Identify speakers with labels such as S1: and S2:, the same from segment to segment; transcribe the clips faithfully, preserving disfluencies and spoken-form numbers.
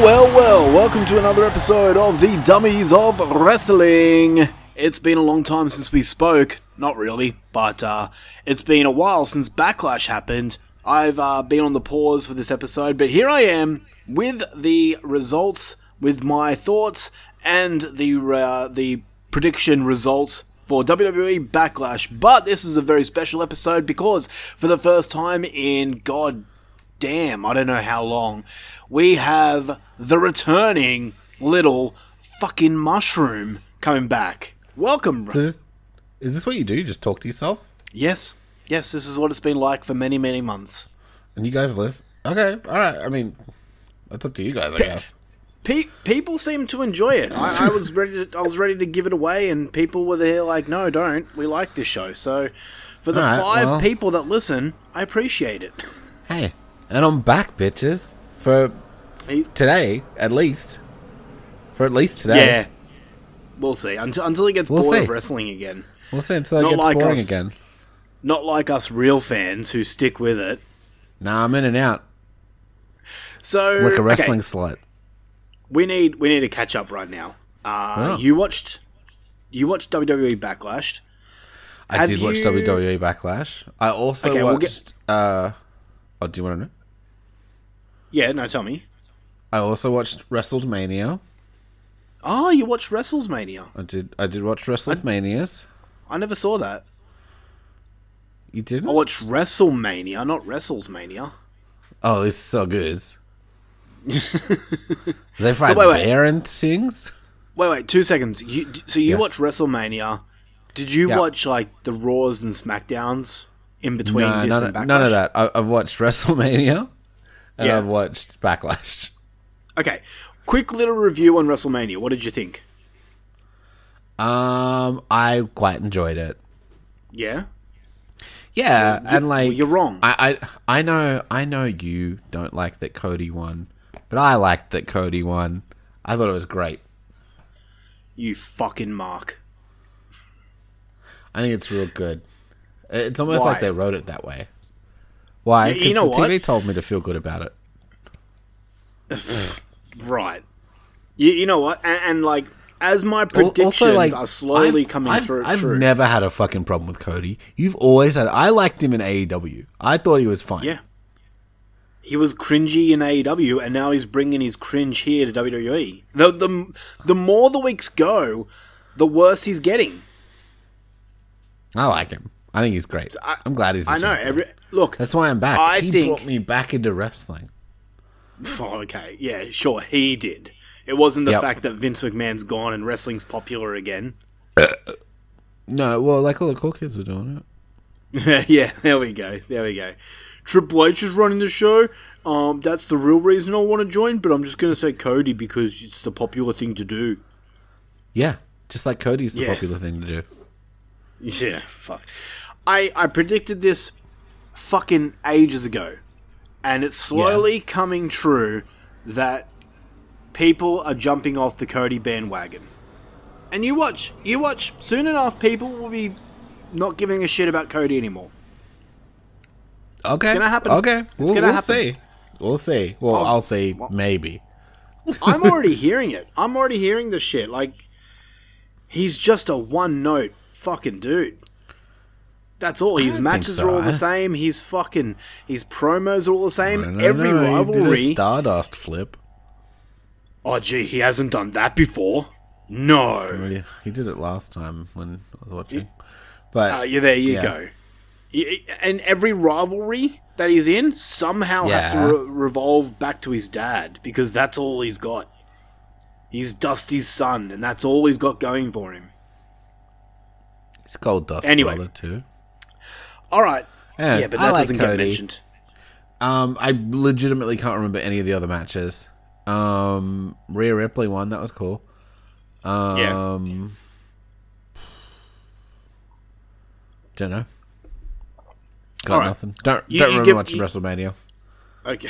S1: well, well, welcome to another episode of the Dummies of Wrestling. It's been a long time since we spoke. Not really, but uh, it's been a while since Backlash happened. I've uh, been on the pause for this episode, but here I am with the results, with my thoughts, and the uh, the prediction results for W W E Backlash. But this is a very special episode because for the first time in god damn, I don't know how long, we have the returning little fucking mushroom coming back. Welcome.
S2: Is this, is this what you do? You just talk to yourself?
S1: Yes. Yes, this is what it's been like for many, many months.
S2: And you guys listen? Okay, alright. I mean, it's up to you guys, I guess.
S1: Pe- people seem to enjoy it. I, I was ready to, I was ready to give it away, and people were there like, no, don't. We like this show. So, for the
S2: Alright,
S1: five
S2: well.
S1: people that listen, I appreciate it.
S2: Hey, and I'm back, bitches. For
S1: You-
S2: today, at least. For at least today.
S1: Yeah. We'll see. Until, until he gets
S2: We'll
S1: bored
S2: see.
S1: of wrestling again.
S2: We'll see until it
S1: Not
S2: gets
S1: like
S2: boring
S1: us.
S2: again.
S1: Not like us real fans who stick with it.
S2: Nah, I'm in and out.
S1: So,
S2: Like a
S1: okay,
S2: wrestling slut.
S1: we need we need to catch up right now. Uh,
S2: Oh.
S1: You watched you watched W W E Backlash.
S2: I
S1: Have
S2: did watch
S1: you-
S2: W W E Backlash. I also
S1: Okay, we'll
S2: watched... uh, oh, do you want to know?
S1: Yeah, no, tell me.
S2: I also watched WrestleMania.
S1: Oh, you watched WrestleMania.
S2: I did I did watch WrestleManias.
S1: I never saw that.
S2: You didn't?
S1: I watched WrestleMania, not WrestleSmania.
S2: Oh, this is so good. They fight
S1: wait, wait.
S2: bear and things?
S1: Wait, wait, two seconds. You, so you
S2: Yes.
S1: watched WrestleMania. Did you
S2: Yeah.
S1: watch, like, the Raws and SmackDowns in between
S2: No,
S1: this
S2: none,
S1: and Backlash?
S2: of, none of that. I, I've watched WrestleMania and
S1: Yeah.
S2: I've watched Backlash.
S1: Okay, quick little review on WrestleMania. What did you think?
S2: Um, I quite enjoyed it.
S1: Yeah?
S2: Yeah, and like
S1: well, you're wrong.
S2: I, I I know I know you don't like that Cody won, but I liked that Cody won. I thought it was great.
S1: You fucking Mark.
S2: I think it's real good. It's almost
S1: Why?
S2: like they wrote it that way. Why?
S1: You- you
S2: 'Cause
S1: know
S2: the T V
S1: what?
S2: told me to feel good about it.
S1: Right. You, you know what? And, and, like, as my predictions are slowly
S2: I've,
S1: coming
S2: I've,
S1: through.
S2: I've
S1: true.
S2: never had a fucking problem with Cody. You've always had. I liked him in A E W. I thought he was fine.
S1: Yeah. He was cringy in A E W, and now he's bringing his cringe here to W W E. The, the, the more the weeks go, the worse he's getting.
S2: I like him. I think he's great.
S1: I-
S2: I'm glad he's. The
S1: I know.
S2: champion.
S1: Every Look,
S2: That's why I'm back.
S1: I
S2: he
S1: think-
S2: brought me back into wrestling.
S1: oh, okay, yeah, sure, he did. It wasn't the
S2: Yep.
S1: fact that Vince McMahon's gone and wrestling's popular again.
S2: No, well, like all the cool kids are doing it.
S1: Yeah, there we go. There we go. Triple H is running the show. Um, that's the real reason I want to join, but I'm just going to say Cody because it's the popular thing to do.
S2: Yeah, just like Cody's the
S1: Yeah.
S2: popular thing to do.
S1: Yeah, fuck. I, I predicted this fucking ages ago, and it's slowly coming true that people are jumping off the Cody bandwagon. And you watch, you watch, soon enough people will be not giving a shit about Cody anymore.
S2: Okay,
S1: It's gonna happen.
S2: Okay,
S1: It's
S2: we'll,
S1: gonna
S2: we'll
S1: happen.
S2: see. We'll see. Well,
S1: Oh,
S2: I'll say maybe.
S1: I'm already hearing it. I'm already hearing the shit. Like, he's just a one-note fucking dude. That's all. His
S2: don't
S1: matches
S2: think
S1: are
S2: so.
S1: all the same. His fucking his promos are all the same.
S2: No, no,
S1: Every
S2: no, He did a
S1: rivalry.
S2: Stardust flip.
S1: Oh, gee, he hasn't done that before. No.
S2: Oh, yeah, he did it last time when I was watching. But
S1: Uh, yeah, there you
S2: yeah.
S1: go. Y- And every rivalry that he's in somehow has to
S2: Yeah.
S1: re- revolve back to his dad because that's all he's got. He's Dusty's son, and that's all he's got going for him.
S2: he's Gold Dust
S1: Anyway.
S2: brother too.
S1: All right.
S2: Yeah,
S1: Yeah, but
S2: I
S1: that
S2: like
S1: doesn't get
S2: Cody.
S1: mentioned.
S2: Um, I legitimately can't remember any of the other matches. Um, Rhea Ripley won. That was cool. Um,
S1: Yeah.
S2: Don't know. Got
S1: All right.
S2: nothing. Don't
S1: You-
S2: don't
S1: you
S2: remember
S1: give-
S2: much of
S1: you-
S2: WrestleMania.
S1: Okay.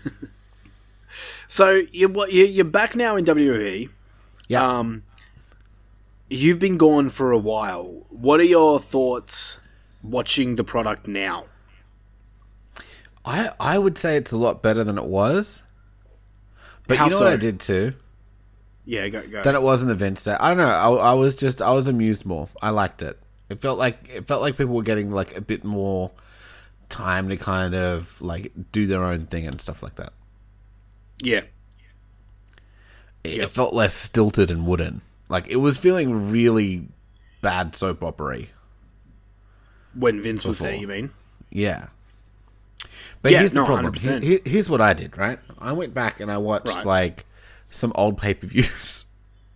S1: So you're what- you're you're back now in W W E.
S2: Yeah.
S1: Um, you've been gone for a while. What are your thoughts watching the product now?
S2: I I would say it's a lot better than it was. But
S1: How
S2: you know
S1: so?
S2: what I did too?
S1: Yeah, go go.
S2: That it wasn't the Vince day. I don't know. I, I was just I was amused more. I liked it. It felt like it felt like people were getting like a bit more time to kind of like do their own thing and stuff like that.
S1: Yeah.
S2: It,
S1: Yep.
S2: it felt less stilted and wooden. Like it was feeling really bad soap opera-y.
S1: When Vince was there,
S2: Before.
S1: you mean?
S2: Yeah. But
S1: Yeah,
S2: here's the
S1: no,
S2: problem.
S1: one hundred percent.
S2: Here- here's what I did, right? I went back and I watched
S1: Right.
S2: like some old pay-per-views.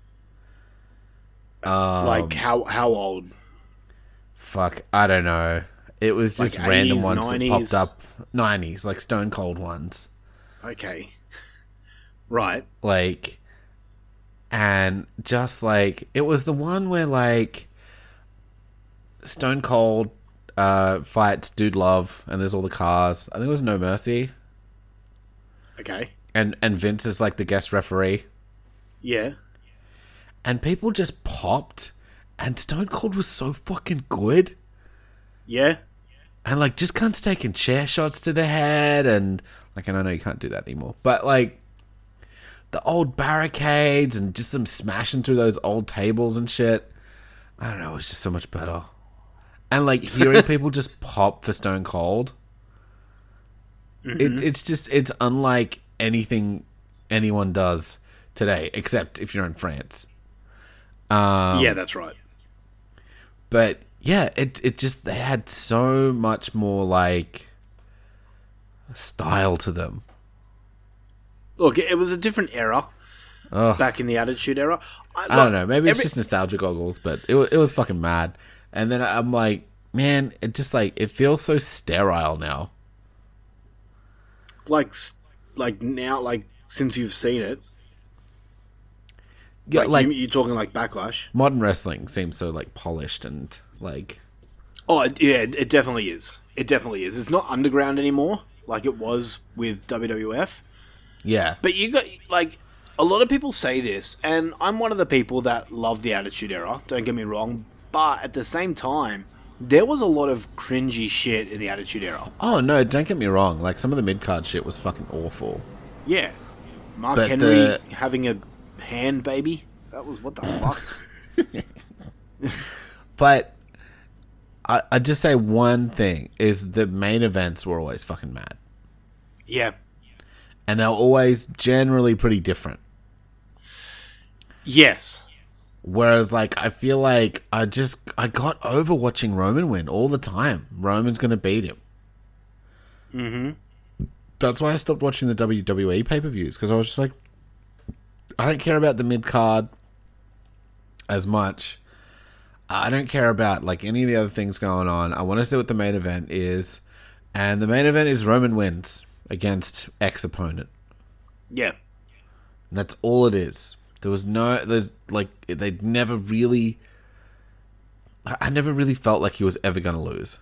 S2: Um,
S1: Like how how old?
S2: Fuck, I don't know. It was just
S1: Like
S2: random
S1: eighties,
S2: ones
S1: nineties?
S2: that popped up. nineties, like Stone Cold ones.
S1: Okay. Right.
S2: Like, and just like, it was the one where like Stone Cold uh, fights Dude Love and there's all the cars. I think it was No Mercy.
S1: Okay.
S2: And, and Vince is like the guest referee.
S1: Yeah.
S2: And people just popped. And Stone Cold was so fucking good.
S1: Yeah.
S2: And like just cunts taking chair shots to the head. And like, and I know you can't do that anymore. But like the old barricades and just them smashing through those old tables and shit. I don't know. It was just so much better. And like hearing people just pop for Stone Cold.
S1: Mm-hmm.
S2: It, it's just, it's unlike anything anyone does today. Except if you're in France. Um,
S1: yeah, that's right.
S2: But yeah, it it just they had so much more like style to them.
S1: Look, it was a different era
S2: Ugh.
S1: back in the Attitude Era. I,
S2: I don't
S1: look,
S2: know, maybe it's
S1: every-
S2: just nostalgia goggles, but it wa- it was fucking mad. And then I'm like, man, it just like it feels so sterile now.
S1: like s- like now, like since you've seen it.
S2: Yeah,
S1: Like,
S2: like
S1: you, you're talking like Backlash.
S2: modern wrestling seems so like polished and like
S1: Oh, it, yeah, it it definitely is. It definitely is. It's not underground anymore like it was with W W F.
S2: yeah.
S1: But you got, like, a lot of people say this, and I'm one of the people that love the Attitude Era, don't get me wrong, but at the same time, there was a lot of cringy shit in the Attitude Era.
S2: Oh no, don't get me wrong. Like some of the mid card shit was fucking awful.
S1: Yeah. Mark
S2: But
S1: Henry
S2: the-
S1: having a hand baby? That was, what the fuck?
S2: But I I just say one thing is the main events were always fucking mad.
S1: Yeah.
S2: And they're always generally pretty different.
S1: Yes.
S2: Whereas, like, I feel like I just I got over watching Roman win all the time. Roman's gonna beat him. Mm-hmm. That's why I stopped watching the W W E pay per views because I was just like, I don't care about the mid card as much. I don't care about like any of the other things going on. I want to see what the main event is, and the main event is Roman wins against X opponent.
S1: Yeah.
S2: And that's all it is. There was no, there's like, they never really, I I never really felt like he was ever going to lose.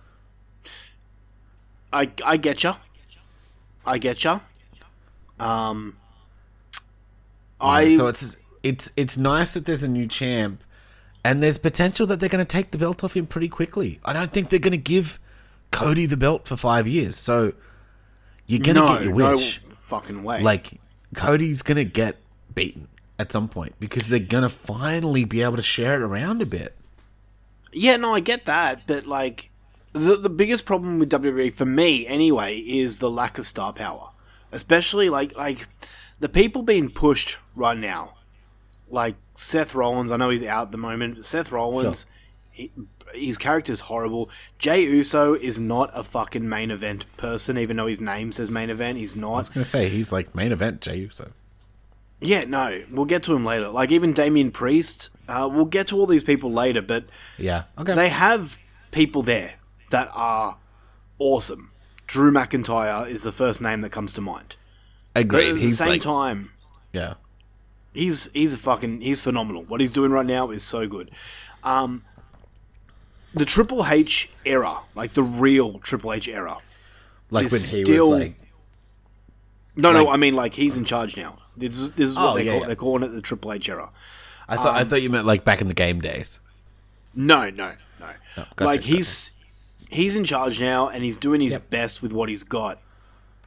S1: I, I get ya. I get ya. Um, I...
S2: So it's, it's, it's nice that there's a new champ, and there's potential that they're going to take the belt off him pretty quickly. I don't think they're going to give Cody the belt for five years. So you're going to
S1: no,
S2: get your
S1: no
S2: wish.
S1: fucking way.
S2: Like, Cody's going to get beaten at some point because they're going to finally be able to share it around a bit.
S1: Yeah, no, I get that, but like the the biggest problem with W W E for me anyway is the lack of star power. Especially like like the people being pushed right now. Like Seth Rollins, I know he's out at the moment, but Seth Rollins, he, his character's horrible. Jey Uso is not a fucking main event person, even though his name says main event. He's
S2: I
S1: not.
S2: was going to say, he's like main event Jey Uso.
S1: Yeah, no, we'll get to him later. Like even Damian Priest, uh, we'll get to all these people later, but
S2: Yeah. Okay.
S1: they have people there that are awesome. Drew McIntyre is the first name that comes to mind. But
S2: Agreed.
S1: at the
S2: He's
S1: same
S2: like,
S1: time,
S2: yeah.
S1: he's he's a fucking he's phenomenal. What he's doing right now is so good. Um, the Triple H era, like the real Triple H era,
S2: Like
S1: is
S2: when he
S1: still-
S2: was like,
S1: no, no,
S2: Like-
S1: I mean like he's in charge now. This is, this is what
S2: Oh,
S1: they
S2: yeah,
S1: call
S2: yeah.
S1: they're calling it the Triple H era.
S2: I thought I thought you meant like back in the game days.
S1: No, no, no.
S2: gotcha,
S1: like he's he's in charge now, and he's doing his
S2: Yep.
S1: best with what he's got.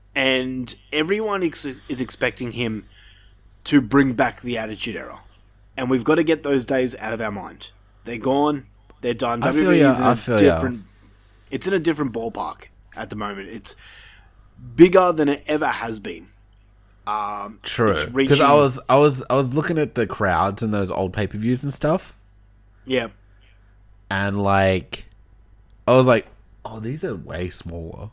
S1: and everyone ex- is expecting him to bring back the Attitude Era, and we've got to get those days out of our mind. They're gone. They're done.
S2: I feel
S1: W W E
S2: ya,
S1: is in
S2: I
S1: a
S2: feel ya.
S1: different. It's in a different ballpark at the moment. It's bigger than it ever has been. Um,
S2: True.
S1: it's
S2: Because
S1: reaching-
S2: I was, I was, I was looking at the crowds in those old pay per views and stuff,
S1: Yeah.
S2: and like, I was like, oh, these are way smaller.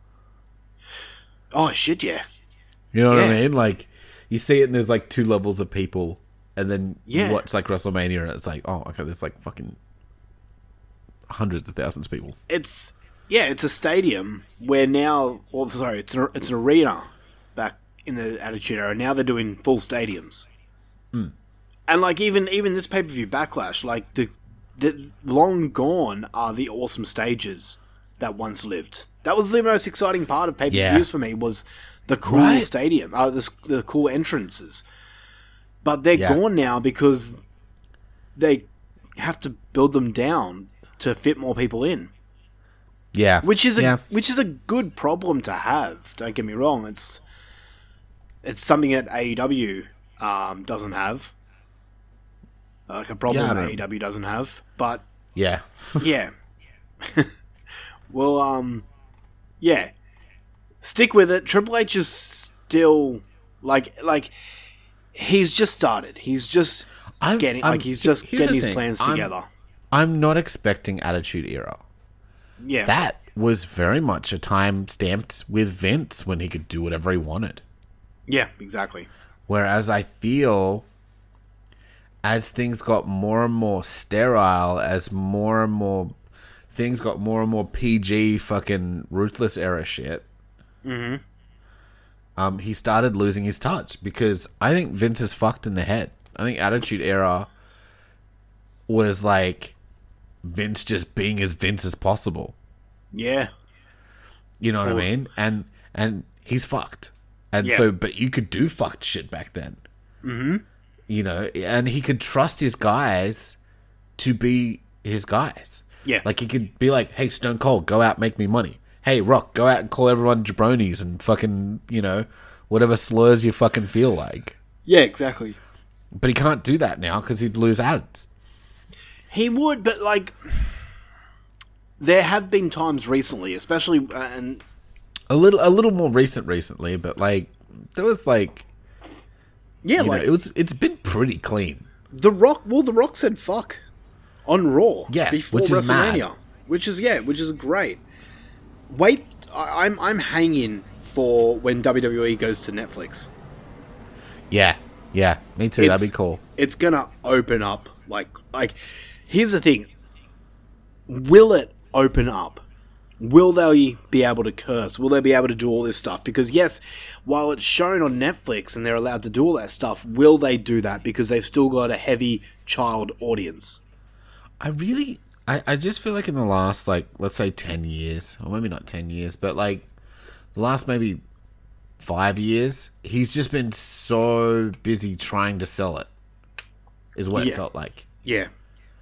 S1: Oh shit! Yeah.
S2: You know what
S1: Yeah.
S2: I mean? Like, you see it, and there's like two levels of people, and then
S1: Yeah.
S2: you watch like WrestleMania, and it's like, oh, okay, there's like fucking hundreds of thousands of people.
S1: It's yeah. It's a stadium where now. Well, sorry, it's an it's an arena back in the Attitude Era. Now they're doing full stadiums.
S2: Hmm.
S1: And like even even this pay per view Backlash, like the the long gone are the awesome stages that once lived. That was the most exciting part of pay per views
S2: Yeah.
S1: for me, was the cool
S2: Right.
S1: stadium, uh, the, the cool entrances. But they're
S2: Yeah.
S1: gone now because they have to build them down to fit more people in,
S2: Yeah,
S1: which is a
S2: yeah.
S1: which is a good problem to have. Don't get me wrong; it's it's something that A E W um, doesn't have, like a problem
S2: Yeah, I
S1: that
S2: don't-
S1: A E W doesn't have. But
S2: yeah.
S1: yeah, well, um, yeah, stick with it. Triple H is still like like he's just started. He's just
S2: I'm
S1: getting
S2: I'm-
S1: like he's just
S2: here's the
S1: getting his
S2: thing,
S1: plans
S2: I'm-
S1: together.
S2: I'm not expecting Attitude Era.
S1: Yeah,
S2: That was very much a time stamped with Vince when he could do whatever he wanted.
S1: yeah, exactly.
S2: Whereas I feel as things got more and more sterile, as more and more things got more and more P G fucking ruthless era shit, mm-hmm. um, he started losing his touch because I think Vince is fucked in the head. I think Attitude Era was like Vince just being as Vince as possible.
S1: Yeah,
S2: You know what
S1: Cool.
S2: I mean? And and he's fucked. And
S1: Yeah.
S2: so, but you could do fucked shit back then. Mm-hmm. You know, and he could trust his guys to be his guys.
S1: Yeah.
S2: Like he could be like, hey, Stone Cold, go out, make me money. Hey, Rock, go out and call everyone jabronis and fucking, you know, whatever slurs you fucking feel like.
S1: yeah, exactly.
S2: But he can't do that now because he'd lose ads.
S1: He would, but like, there have been times recently, especially, uh, and
S2: A little, a little more recent recently, but like there was like,
S1: yeah,
S2: you
S1: like
S2: know, it was, it's been pretty clean.
S1: The Rock. Well, The Rock said "fuck" on Raw,
S2: Yeah,
S1: before
S2: which is
S1: WrestleMania,
S2: mad.
S1: which is yeah, which is great. Wait, I, I'm I'm hanging for when W W E goes to Netflix.
S2: Yeah, yeah, me too.
S1: It's-
S2: That'd be cool.
S1: It's gonna open up like like. Here's the thing. Will it open up? Will they be able to curse? Will they be able to do all this stuff? Because yes, while it's shown on Netflix and they're allowed to do all that stuff, will they do that? Because they've still got a heavy child audience.
S2: I really, I, I just feel like in the last, like, let's say ten years, or maybe not ten years, but like the last maybe five years, he's just been so busy trying to sell it, is what
S1: Yeah.
S2: it felt like.
S1: Yeah.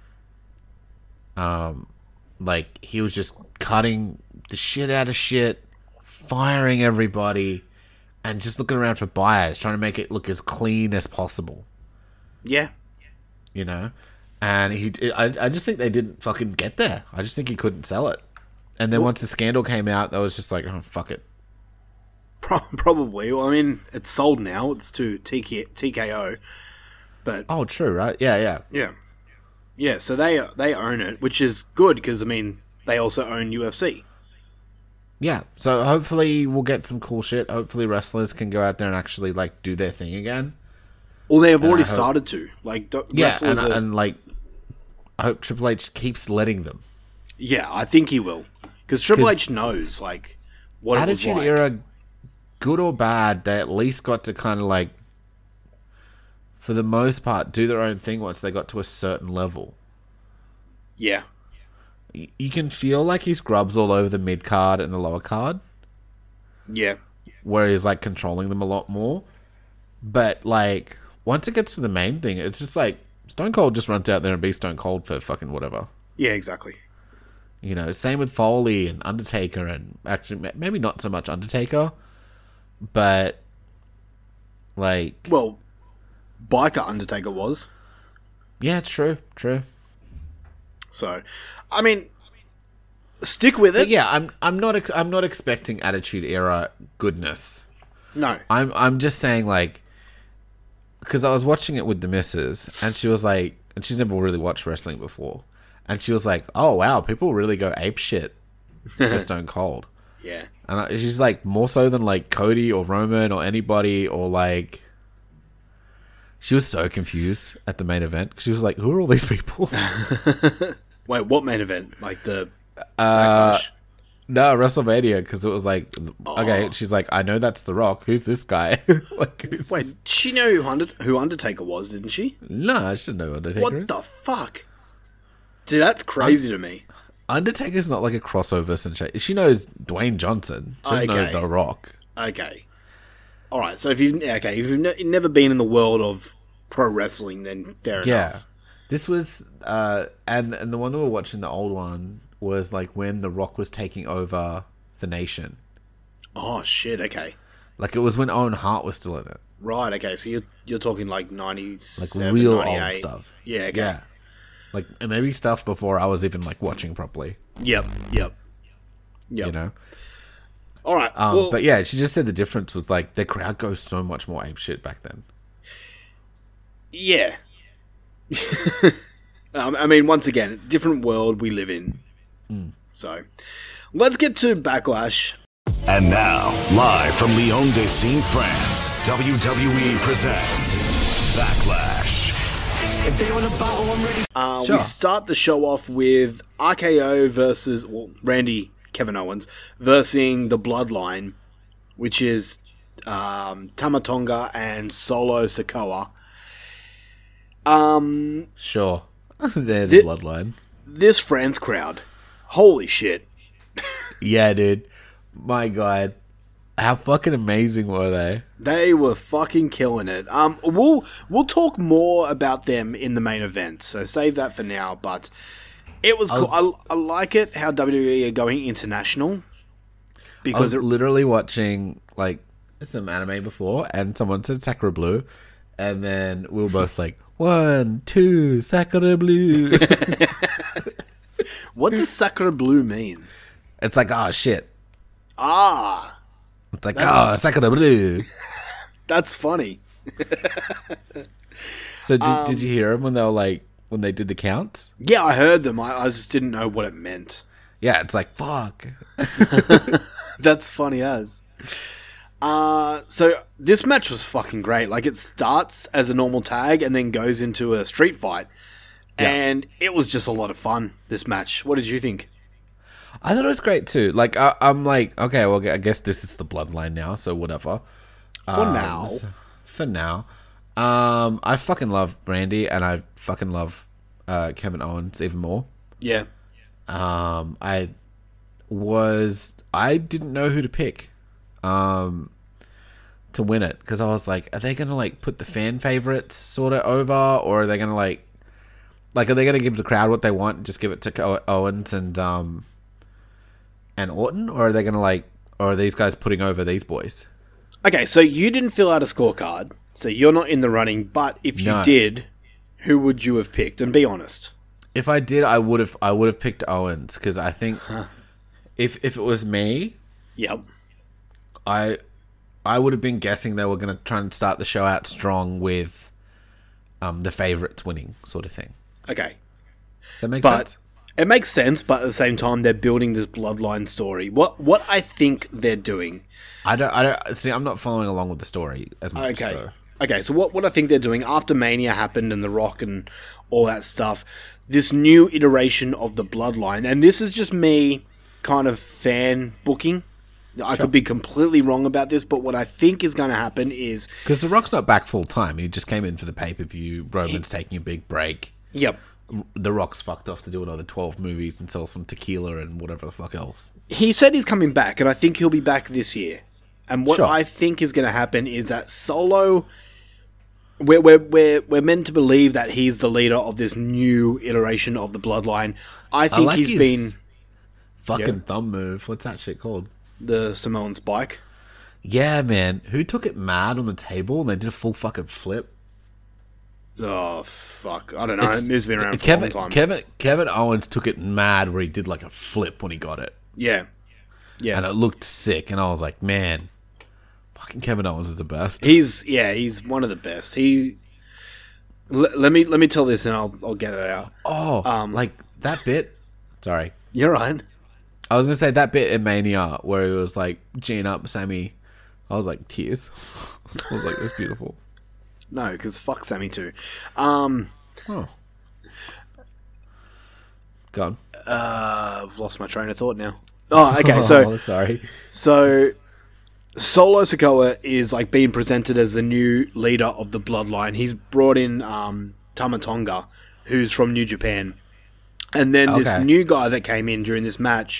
S2: Like, he was just cutting the shit out of shit, firing everybody, and just looking around for buyers, trying to make it look as clean as possible.
S1: Yeah.
S2: You know, and he, I, I just think they didn't fucking get there. I just think he couldn't sell it. And then once the scandal came out, that was just like, oh, fuck it.
S1: Pro- probably. Well, I mean, it's sold now. It's to T K- T K O. But
S2: Oh, true, right? Yeah, yeah,
S1: yeah, yeah. So they they own it, which is good because I mean they also own U F C.
S2: yeah. So hopefully we'll get some cool shit. Hopefully wrestlers can go out there and actually like do their thing again.
S1: Well, they have already
S2: I hope-
S1: started to like do-
S2: Yeah,
S1: wrestlers.
S2: and,
S1: are-
S2: and like, I hope Triple H keeps letting them.
S1: yeah, I think he will because Triple
S2: 'Cause
S1: H knows like what
S2: Attitude
S1: it was like.
S2: Era, good or bad, they at least got to kind of like, for the most part, do their own thing once they got to a certain level.
S1: Yeah,
S2: Y- You can feel like he's grubs all over the mid card and the lower card,
S1: yeah,
S2: where he's like controlling them a lot more. But like, once it gets to the main thing, it's just like Stone Cold just runs out there and be Stone Cold for fucking whatever.
S1: yeah, exactly.
S2: You know, same with Foley and Undertaker, and actually ma- maybe not so much Undertaker, but like,
S1: Well, Biker Undertaker was.
S2: yeah, true, true.
S1: So, I mean, stick with it.
S2: But yeah, I'm I'm not ex- I'm not expecting Attitude Era goodness.
S1: No.
S2: I'm I'm just saying, like, because I was watching it with the missus, and she was like, and she's never really watched wrestling before, and she was like, "Oh wow, people really go ape shit for Stone Cold."
S1: Yeah.
S2: And I, she's like, more so than like Cody or Roman or anybody, or like, she was so confused at the main event. She was like, "Who are all these people?"
S1: Wait, what main event? Like the
S2: Uh,
S1: Backlash?
S2: no, WrestleMania, because it was like,
S1: Oh.
S2: okay, she's like, "I know that's The Rock. Who's this guy?" like, who's
S1: Wait, she knew who, Under- who Undertaker was, didn't she?
S2: no, she didn't know who Undertaker
S1: What
S2: is.
S1: the fuck? Dude, that's crazy to me.
S2: Undertaker's not like a crossover sensation. She knows Dwayne Johnson. She doesn't
S1: Okay.
S2: know The Rock.
S1: Okay. All right. So if you've okay, if you've ne- never been in the world of pro wrestling, then fair
S2: Yeah.
S1: enough.
S2: This was, uh, and and the one that we're watching, the old one, was like when The Rock was taking over the nation.
S1: Oh shit. Okay.
S2: Like it was when Owen Hart was still in it.
S1: Right. Okay. So you're you're talking like nineties,
S2: Like real old stuff.
S1: Yeah. Okay.
S2: Yeah. Like and maybe stuff before I was even like watching properly.
S1: Yep. Yep. Yep.
S2: You know?
S1: All right.
S2: Um,
S1: well,
S2: but yeah, she just said the difference was like the crowd goes so much more ape shit back then.
S1: yeah. um, I mean, once again, different world we live in.
S2: Mm.
S1: So, let's get to Backlash.
S3: And now, live from Lyon des Signes, France, W W E presents Backlash.
S4: If they want to battle, I'm ready.
S1: Uh,
S2: Sure.
S1: We start the show off with R K O versus well, Randy Kevin Owens versus the Bloodline, which is um, Tamatonga and Solo Sikoa. Um,
S2: Sure. They're the
S1: Thi-
S2: bloodline.
S1: this France crowd, holy shit!
S2: Yeah, dude. My God. How fucking amazing were they?
S1: They were fucking killing it. Um, we'll we'll talk more about them in the main event, so save that for now. But it was,
S2: I
S1: cool.
S2: was-
S1: I, I like it how W W E are going international
S2: I
S1: because
S2: was
S1: it,
S2: literally watching like some anime before, and someone said Sakura Blue, and then we were both like, one, two, Sakura Blue.
S1: what does Sakura Blue mean?
S2: It's like, oh shit.
S1: Ah,
S2: It's like,
S1: That's-
S2: oh, Sakura Blue.
S1: that's funny.
S2: So did,
S1: Um,
S2: did you hear them when they were like, when they did the counts?
S1: Yeah, I heard them. I, I just didn't know what it meant.
S2: Yeah, it's like, fuck.
S1: That's funny as. Uh, so this match was fucking great. Like it starts as a normal tag and then goes into a street fight.
S2: Yeah.
S1: And it was just a lot of fun, this match. What did you think?
S2: I thought it was great too. Like, I, I'm like, okay, well, I guess this is the bloodline now, so whatever.
S1: For
S2: Um,
S1: now.
S2: so- for now. Um, I fucking love Brandy, and I fucking love uh, Kevin Owens even more.
S1: Yeah.
S2: Um, I was I didn't know who to pick, um, to win it because I was like, are they gonna like put the fan favorites sort of over, or are they gonna like, like, are they gonna give the crowd what they want and just give it to O- Owens and um and Orton, or are they gonna like, or are these guys putting over these boys?
S1: Okay, so you didn't fill out a scorecard, so you're not in the running, but if you
S2: No.
S1: did, who would you have picked? And be honest.
S2: If I did, I would have I would have picked Owens because I think if if it was me,
S1: Yep.
S2: I I would have been guessing they were going to try and start the show out strong with um, the favorites winning sort of thing.
S1: Okay.
S2: Does that make
S1: But
S2: sense?
S1: it makes sense, but at the same time, they're building this bloodline story. What what I think they're doing.
S2: I don't. I don't see. I'm not following along with the story as much.
S1: Okay.
S2: So.
S1: Okay, so what, what I think they're doing after Mania happened and The Rock and all that stuff, this new iteration of the bloodline, and this is just me kind of fan booking. I could be completely wrong about this, but what I think is going to happen is,
S2: Because The Rock's not back full time. He just came in for the pay per view. Roman's taking a big break.
S1: yep,
S2: The Rock's fucked off to do another twelve movies and sell some tequila and whatever the fuck else.
S1: he said he's coming back, and I think he'll be back this year. And what
S2: Sure.
S1: I think is going to happen is that Solo, we're, we're, we're, we're meant to believe that he's the leader of this new iteration of the bloodline. I think
S2: like
S1: he's
S2: his-
S1: been
S2: Fucking
S1: Yeah.
S2: thumb move. What's that shit called?
S1: the Samoan Spike.
S2: Yeah, man. Who took it mad on the table and they did a full fucking flip?
S1: Oh, fuck. I don't know.
S2: It's-
S1: This has been around for
S2: Kevin,
S1: a long time.
S2: Kevin, Kevin Owens took it mad where he did like a flip when he got it.
S1: yeah. Yeah.
S2: And it looked sick. And I was like, man, fucking Kevin Owens is the best.
S1: He's, yeah, he's one of the best. He... L- let me let me tell this and I'll I'll get it out.
S2: Oh,
S1: Um,
S2: like that bit. Sorry.
S1: You're right.
S2: I was going to say that bit in Mania where it was like, Gene up, Sammy. I was like, tears. I was like, it's beautiful.
S1: No, because fuck Sammy too. Um,
S2: Oh. Gone.
S1: uh, I've lost my train of thought now. Oh, okay. So
S2: oh, sorry.
S1: so Solo Sikoa is like being presented as the new leader of the Bloodline. He's brought in um, Tama Tonga, who's from New Japan, and then this
S2: Okay.
S1: new guy that came in during this match.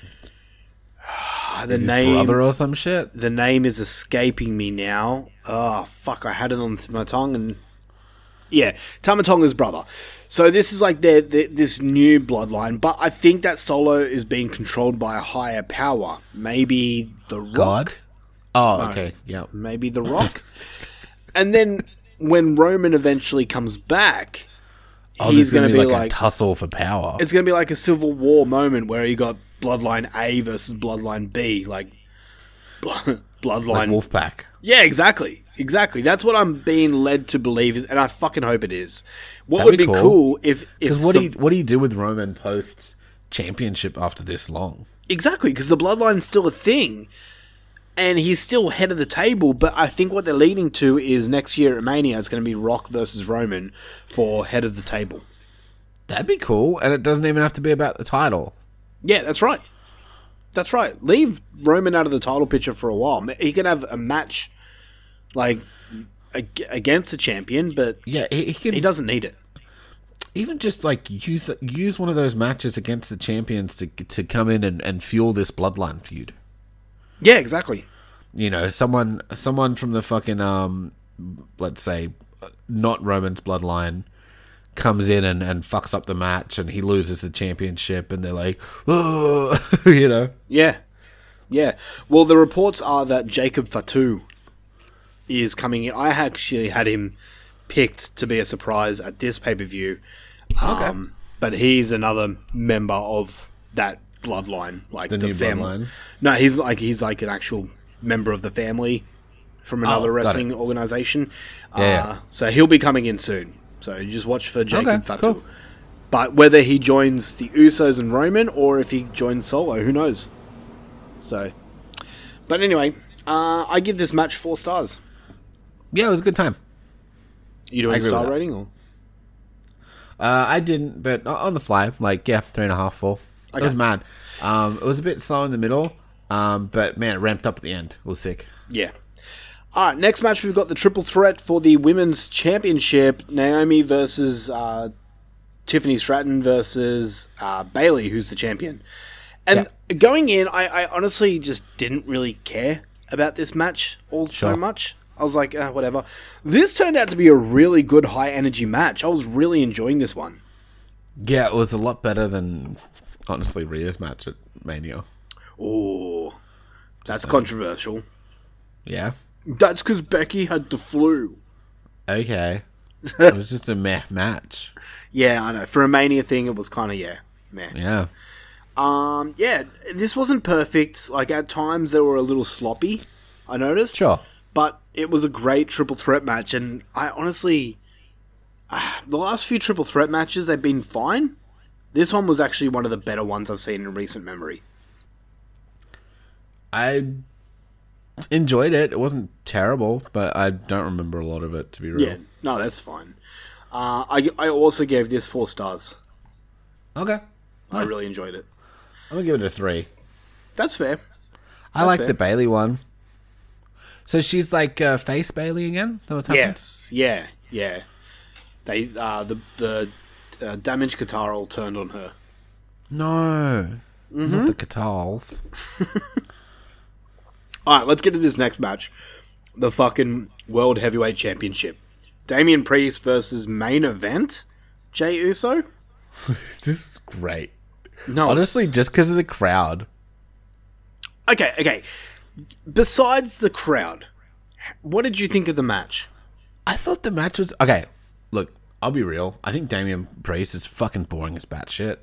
S1: The
S2: His
S1: name,
S2: brother or some shit.
S1: the name is escaping me now. Oh fuck! I had it on my tongue and. Yeah, Tama Tonga's brother. So this is like their, their, this new bloodline, but I think that Solo is being controlled by a higher power. Maybe the Rock.
S2: God? Oh, okay. Yeah.
S1: Maybe the Rock. And then when Roman eventually comes back,
S2: Oh,
S1: he's
S2: there's
S1: going to
S2: be
S1: be
S2: like,
S1: like,
S2: a tussle for power.
S1: it's going to be like a Civil War moment where you got Bloodline A versus Bloodline B, like Bloodline.
S2: Like Wolfpack.
S1: Yeah, exactly. Exactly. That's what I'm being led to believe, is, and I fucking hope it is. What
S2: That'd
S1: would
S2: be
S1: be
S2: cool.
S1: cool, if... if
S2: Because what,
S1: some-
S2: do you, what do you do with Roman post championship after this long?
S1: Exactly, because the Bloodline's still a thing, and he's still head of the table, but I think what they're leading to is next year at Mania, it's going to be Rock versus Roman for head of the table.
S2: That'd be cool, and it doesn't even have to be about the title.
S1: Yeah, that's right. That's right. Leave Roman out of the title picture for a while. He can have a match, like, ag- against the champion, but
S2: Yeah, he, he can
S1: he doesn't need it.
S2: even just like use use one of those matches against the champions to to come in and, and fuel this bloodline feud.
S1: Yeah, exactly.
S2: You know, someone someone from the fucking um, let's say, not Roman's bloodline comes in and, and fucks up the match, and he loses the championship, and they're like, oh, you know.
S1: Yeah. Yeah. Well, the reports are that Jacob Fatu is coming in. I actually had him picked to be a surprise at this pay-per-view. Um, but he's another member of that bloodline. Like
S2: The
S1: the,
S2: new
S1: family.
S2: bloodline?
S1: No, he's like he's like an actual member of the family from another
S2: Oh, got
S1: wrestling
S2: it.
S1: organization.
S2: Yeah,
S1: uh,
S2: yeah.
S1: So he'll be coming in soon. So you just watch for Jacob
S2: Okay,
S1: Fatu.
S2: cool.
S1: But whether he joins the Usos and Roman, or if he joins Solo, who knows? So, but anyway, uh, I give this match four stars.
S2: Yeah, it was a good time.
S1: You doing
S2: I agree
S1: star
S2: with that.
S1: rating or?
S2: Uh, I didn't, but on the fly, like, yeah, three and a half, four. It was
S1: Okay.
S2: mad. Um, it was a bit slow in the middle, um, but man, it ramped up at the end. It was sick.
S1: Yeah. All right, next match we've got the triple threat for the women's championship: Naomi versus uh, Tiffany Stratton versus uh, Bailey, who's the champion. And going in, I, I honestly just didn't really care about this match all so
S2: Sure.
S1: much. I was like, uh, whatever. This turned out to be a really good high energy match. I was really enjoying this one.
S2: Yeah, it was a lot better than, honestly, Rhea's match at Mania.
S1: Oh, that's controversial.
S2: Yeah?
S1: That's because Becky had the flu.
S2: Okay. It was just a meh match.
S1: Yeah, I know. For a Mania thing, it was kind of, yeah, meh.
S2: Yeah.
S1: Um, yeah, this wasn't perfect. Like, at times, they were a little sloppy, I noticed.
S2: Sure.
S1: But it was a great triple threat match, and I honestly... Uh, the last few triple threat matches, they've been fine. This one was actually one of the better ones I've seen in recent memory.
S2: I enjoyed it. It wasn't terrible, but I don't remember a lot of it, to be real.
S1: Yeah, no, that's fine. Uh, I, I also gave this four stars.
S2: Okay.
S1: I
S2: Nice.
S1: really enjoyed it.
S2: I'm going to give it a three.
S1: That's fair.
S2: I
S1: That's
S2: like
S1: fair.
S2: the Bailey one. So she's like uh, face Bailey again? Is that what's happening?
S1: Yes, yeah, yeah. They uh, the the uh, damaged guitar all turned on her.
S2: No.
S1: Mm-hmm.
S2: Not the Catals.
S1: All right, let's get to this next match, the fucking World Heavyweight Championship. Damian Priest versus main event, Jey Uso.
S2: This is great.
S1: No,
S2: Honestly,
S1: it's-
S2: just because of the crowd.
S1: okay, okay. Besides the crowd, what did you think of the match?
S2: I thought the match was okay. Look, I'll be real. I think Damian Priest is fucking boring as batshit.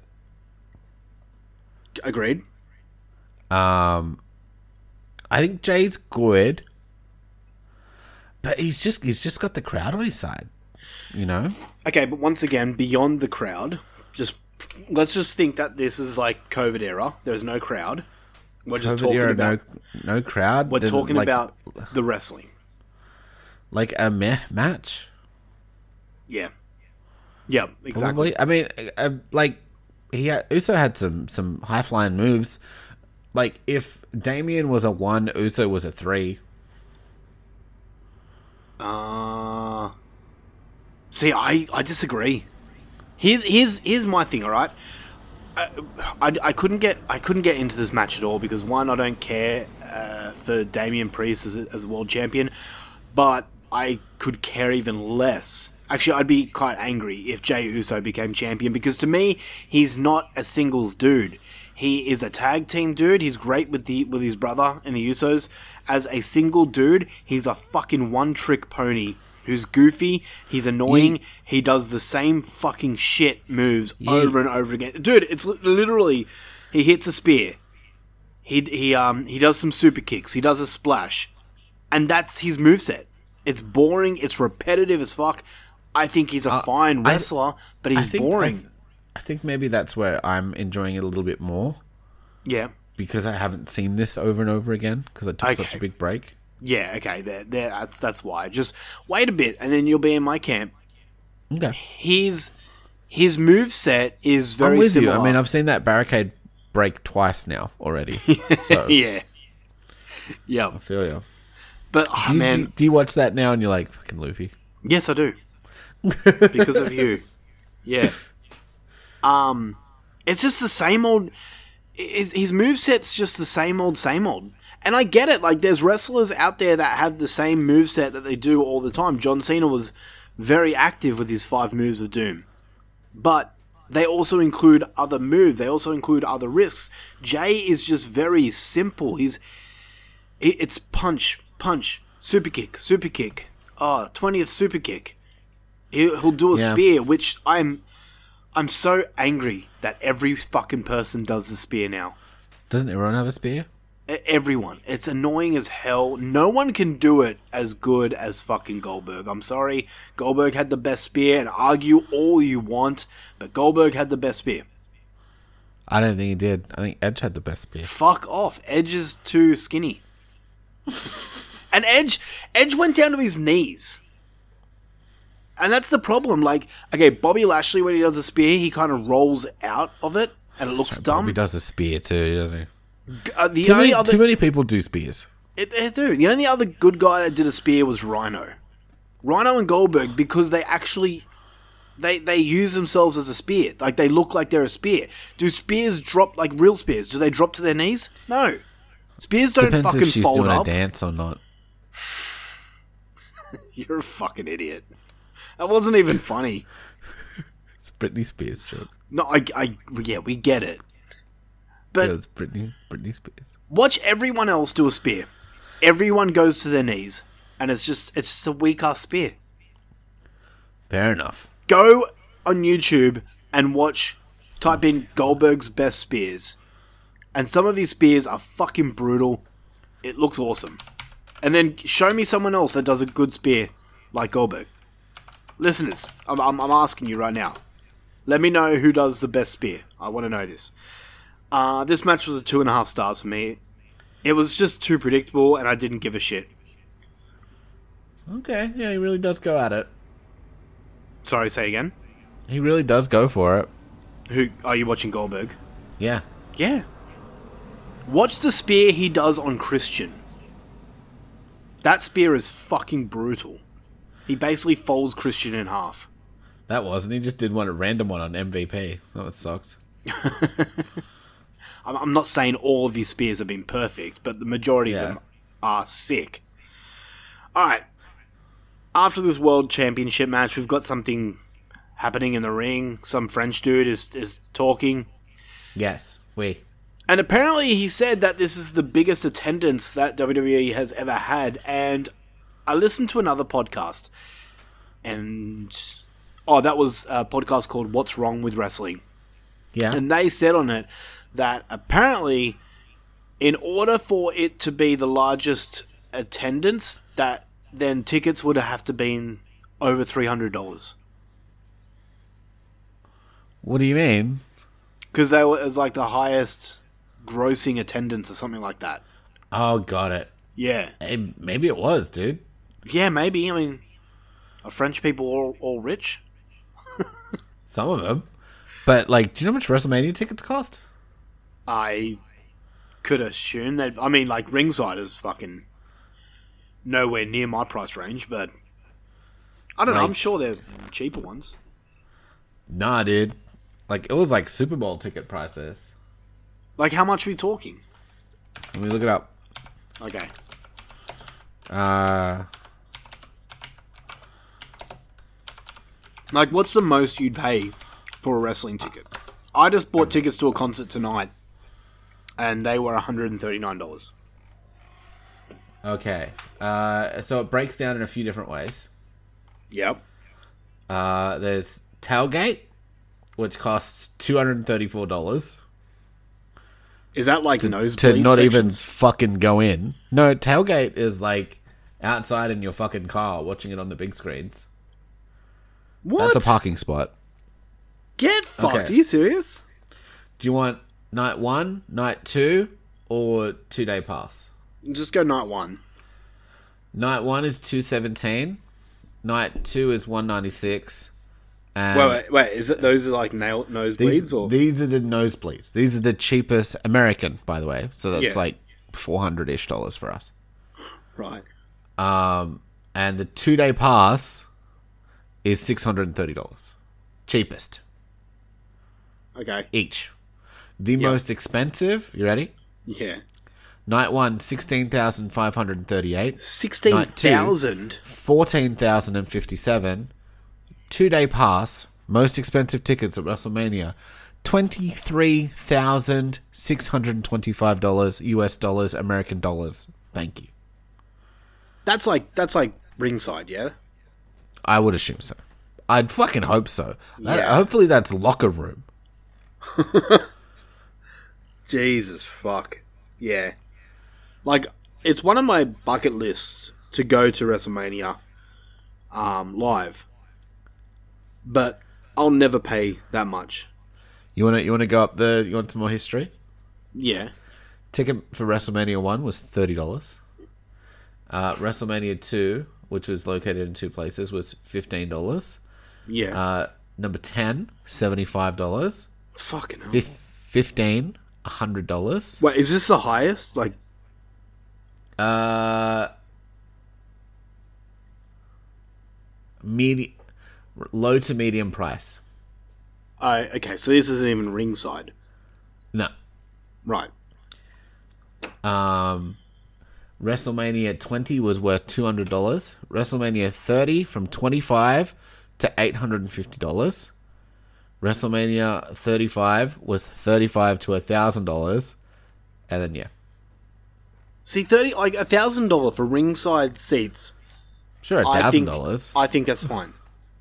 S1: Agreed.
S2: Um, I think Jay's good, but he's just he's just got the crowd on his side, you know.
S1: Okay, but once again, beyond the crowd, just let's just think that this is like COVID era. There's no crowd. We're just
S2: COVID
S1: talking
S2: era,
S1: about
S2: no, no crowd.
S1: we're
S2: Then,
S1: talking
S2: like,
S1: about the wrestling.
S2: like a meh match.
S1: Yeah. Yeah, exactly.
S2: Probably. I mean, uh, like he had, Uso had some some high flying moves. Like if Damian was a one, Uso was a three.
S1: Uh see, I, I disagree. Here's here's here's my thing. All right, I, I, I couldn't get I couldn't get into this match at all because one, I don't care uh, for Damian Priest as a, as a world champion, but I could care even less. Actually, I'd be quite angry if Jey Uso became champion because to me, he's not a singles dude. He is a tag team dude. He's great with the with his brother in the Usos. As a single dude, he's a fucking one-trick pony who's goofy. He's annoying.
S2: Ye-
S1: he does the same fucking shit moves
S2: Ye-
S1: over and over again. Dude, it's li- literally he hits a spear. He he um he does some super kicks. He does a splash, and that's his moveset. It's boring. It's repetitive as fuck. I think he's a
S2: Uh,
S1: fine
S2: I-
S1: wrestler, but he's
S2: I think,
S1: boring.
S2: I, th- I think maybe that's where I'm enjoying it a little bit more
S1: yeah.
S2: because I haven't seen this over and over again because I took such
S1: Okay.
S2: a big break.
S1: Yeah, okay, there, there. That's that's why. Just wait a bit, and then you'll be in my camp.
S2: Okay.
S1: His his moveset is very
S2: I'm with
S1: similar.
S2: you. I mean, I've seen that barricade break twice now already. So
S1: yeah, yeah.
S2: I feel you.
S1: But oh,
S2: Do you,
S1: man,
S2: do, do you watch that now and you're like, fucking Luffy?
S1: yes, I do because of you. Yeah. Um, it's just the same old. His, his moveset's just the same old, same old. And I get it. Like, there's wrestlers out there that have the same moveset that they do all the time. John Cena was very active with his five moves of doom. But they also include other moves. They also include other risks. Jay is just very simple. He's it- It's punch, punch, super kick, super kick. Oh, twentieth super kick. He- He'll do a
S2: Yeah.
S1: spear, which I'm... I'm so angry that every fucking person does the spear now.
S2: Doesn't everyone have a spear?
S1: E- Everyone. It's annoying as hell. No one can do it as good as fucking Goldberg. I'm sorry. Goldberg had the best spear, and argue all you want, but Goldberg had the best spear.
S2: I don't think he did. I think Edge had the best spear.
S1: Fuck off. Edge is too skinny. And Edge, Edge went down to his knees. And that's the problem. Like, okay, Bobby Lashley, when he does a spear, he kind of rolls out of it, and it looks dumb.
S2: He does a spear too, doesn't he?
S1: Uh, the
S2: Too
S1: only
S2: many,
S1: other...
S2: too many people do spears.
S1: It, they do. The only other good guy that did a spear was Rhino. Rhino and Goldberg, because they actually they they use themselves as a spear. Like, they look like they're a spear. Do spears drop like real spears? Do they drop to their knees? No. Spears don't
S2: Depends
S1: fucking
S2: if she's
S1: fold
S2: doing
S1: up.
S2: a dance or not.
S1: You're a fucking idiot. That wasn't even funny.
S2: It's Britney Spears joke.
S1: No, I, I yeah, we get it. But
S2: Yeah, it's Britney, Britney Spears.
S1: watch everyone else do a spear. Everyone goes to their knees, and it's just it's just a weak ass spear.
S2: Fair enough.
S1: Go on YouTube and watch, type in Goldberg's best spears. And some of these spears are fucking brutal. It looks awesome. And then show me someone else that does a good spear like Goldberg. Listeners, I'm, I'm, I'm asking you right now. Let me know who does the best spear. I want to know this. Uh, this match was a two and a half stars for me. It was just too predictable and I didn't give a shit.
S2: Okay, yeah, he really does go at it.
S1: Sorry, say again?
S2: He really does go for it.
S1: Who are you watching Goldberg?
S2: Yeah.
S1: Yeah. Watch the spear he does on Christian. That spear is fucking brutal. He basically folds Christian in half.
S2: That wasn't. He just did one a random one on M V P. That was sucked.
S1: I'm I'm not saying all of these spears have been perfect, but the majority
S2: Yeah.
S1: of them are sick. Alright. After this World Championship match, we've got something happening in the ring. Some French dude is, is talking.
S2: Yes. We.
S1: And apparently he said that this is the biggest attendance that W W E has ever had. And I listened to another podcast. And... Oh, that was a podcast called What's Wrong with Wrestling.
S2: Yeah.
S1: And they said on it that apparently in order for it to be the largest attendance, that then tickets would have to been over three hundred dollars.
S2: What do you mean?
S1: Because they were, it was like the highest grossing attendance or something like that.
S2: Oh, got it.
S1: Yeah.
S2: Hey, maybe it was, dude.
S1: Yeah, maybe. I mean, are French people all, all rich?
S2: Some of them. But, like, do you know how much WrestleMania tickets cost?
S1: I could assume that. I mean, like, ringside is fucking nowhere near my price range, but I don't know.
S2: Like-
S1: I'm sure they're cheaper ones.
S2: Nah, dude. Like, it was like Super Bowl ticket prices.
S1: Like, how much are we talking?
S2: Let me look it up.
S1: Okay.
S2: Uh,
S1: Like, what's the most you'd pay for a wrestling ticket? I just bought tickets to a concert tonight, and they were one hundred thirty-nine dollars.
S2: okay. Uh, so it breaks down in a few different ways.
S1: Yep.
S2: Uh, there's Tailgate, which costs two hundred thirty-four dollars.
S1: Is that like
S2: To
S1: nosebleed
S2: not
S1: sections?
S2: even fucking go in. No, Tailgate is like outside in your fucking car watching it on the big screens.
S1: What?
S2: That's a parking spot.
S1: Get fucked.
S2: Okay.
S1: Are you serious?
S2: Do you want night one, night two, or two day pass?
S1: Just go night one.
S2: Night one is two seventeen. Night two is one ninety six. And
S1: Wait, wait, wait. Is it those are like nail nosebleeds
S2: these,
S1: or?
S2: these are the nosebleeds. These are the cheapest American, by the way. So that's
S1: Yeah.
S2: like four hundred ish dollars for us.
S1: Right.
S2: Um, and the two day pass is six hundred and thirty dollars. Cheapest
S1: Okay.
S2: each. The most expensive. You ready?
S1: Yeah.
S2: Night one, sixteen thousand five hundred thirty eight.
S1: Sixteen thousand.
S2: fourteen thousand fifty-seven. Two day pass, most expensive tickets at WrestleMania, twenty-three thousand six hundred twenty-five dollars U S dollars, American dollars. Thank you.
S1: That's like that's like ringside, yeah.
S2: I would assume so. I'd fucking hope so. That-
S1: Yeah.
S2: hopefully that's locker room.
S1: Jesus fuck. Yeah. Like, it's one of my bucket lists to go to WrestleMania um, live. But I'll never pay that much.
S2: You want to you want to go up the? You want some more history?
S1: Yeah.
S2: Ticket for WrestleMania one was thirty dollars. Uh, WrestleMania two, which was located in two places, was fifteen dollars.
S1: Yeah.
S2: Uh, number ten, seventy-five dollars.
S1: Fucking hell.
S2: Fif- fifteen, one hundred dollars.
S1: Wait, is this the highest? Like,
S2: Uh, medi- low to medium price.
S1: I okay, so this isn't even ringside.
S2: No.
S1: Right.
S2: Um, WrestleMania twenty was worth two hundred dollars. WrestleMania thirty from twenty-five to eight hundred fifty dollars. WrestleMania thirty-five was thirty-five to one thousand dollars. And then, yeah.
S1: See, thirty like a thousand dollar for ringside seats.
S2: Sure,
S1: I
S2: thousand
S1: think
S2: dollars.
S1: I think that's fine.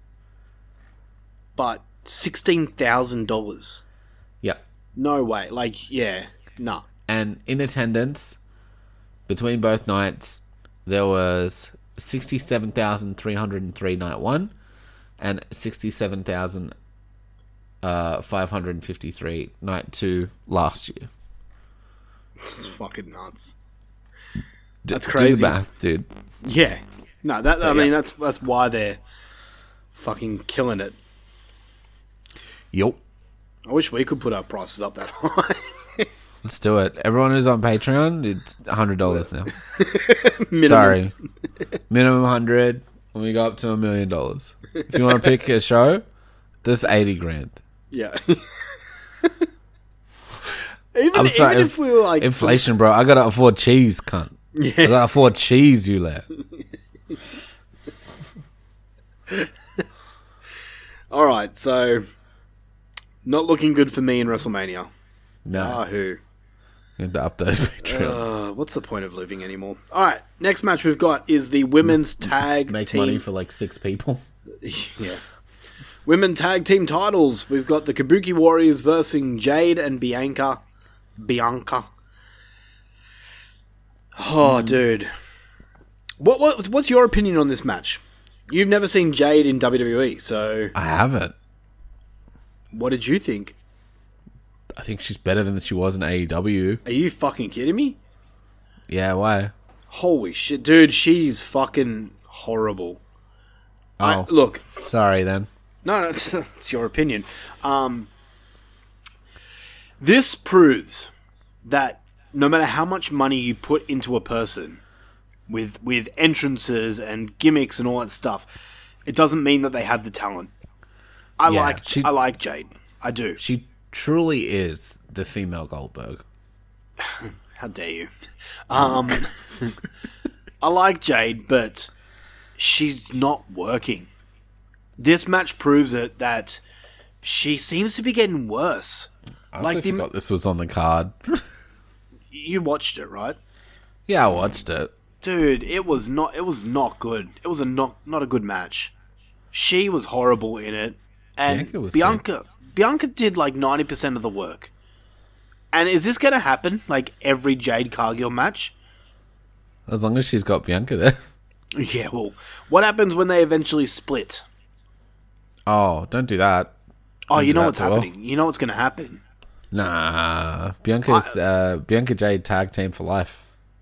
S1: But sixteen thousand dollars.
S2: Yeah.
S1: No way. Like, yeah, nah.
S2: And in attendance, between both nights, there was sixty-seven thousand three hundred three night one and sixty-seven thousand five hundred fifty-three night two last year.
S1: It's fucking nuts.
S2: D-
S1: That's
S2: Do
S1: crazy.
S2: the math, dude.
S1: Yeah. No, that I
S2: Yeah.
S1: mean that's that's why they're fucking killing it.
S2: Yup.
S1: I wish we could put our prices up that high.
S2: Let's do it. Everyone who's on Patreon, it's one hundred dollars now.
S1: Minimum.
S2: Sorry. Minimum one hundred when we go up to a million dollars. If you want to pick a show, this eighty grand.
S1: Yeah. even
S2: I'm sorry.
S1: even if we were like
S2: Inflation, bro. I gotta afford cheese, cunt. I gotta afford cheese, you let.
S1: all right, so not looking good for me in WrestleMania.
S2: No.
S1: Ah, who?
S2: You had to up those Patreons.
S1: Uh, what's the point of living anymore? All right, next match we've got is the women's tag
S2: Make
S1: team.
S2: money for like six people.
S1: Yeah. Women tag team titles. We've got the Kabuki Warriors versus Jade and Bianca. Bianca. Oh, dude. What, what what's your opinion on this match? You've never seen Jade in W W E, so
S2: I haven't.
S1: what did you think?
S2: I think she's better than she was in A E W.
S1: Are you fucking kidding me?
S2: Yeah, why?
S1: Holy shit, dude, she's fucking horrible. I,
S2: Oh,
S1: look,
S2: sorry then.
S1: no, no, it's, it's your opinion. Um, this proves that no matter how much money you put into a person, with with entrances and gimmicks and all that stuff, it doesn't mean that they have the talent. I
S2: Yeah,
S1: like
S2: she-
S1: I like Jade. I do.
S2: She truly is the female Goldberg.
S1: How dare you? Um, I like Jade, but she's not working. This match proves it that she seems to be getting worse.
S2: I also
S1: Like the-
S2: forgot this was on the card.
S1: You watched it, right?
S2: Yeah, I watched it.
S1: Dude, it was not it was not good. It was a not not a good match. She was horrible in it. And
S2: Bianca was
S1: Bianca Bianca did like ninety percent of the work. And is this going to happen like every Jade Cargill match?
S2: As long as she's got Bianca there.
S1: Yeah, well, what happens when they eventually split?
S2: Oh, don't do that.
S1: Oh,
S2: Don't
S1: you
S2: do
S1: know
S2: that
S1: what's
S2: to her.
S1: happening. You know what's going to happen.
S2: Nah. Bianca's uh, Bianca Jade tag team for life.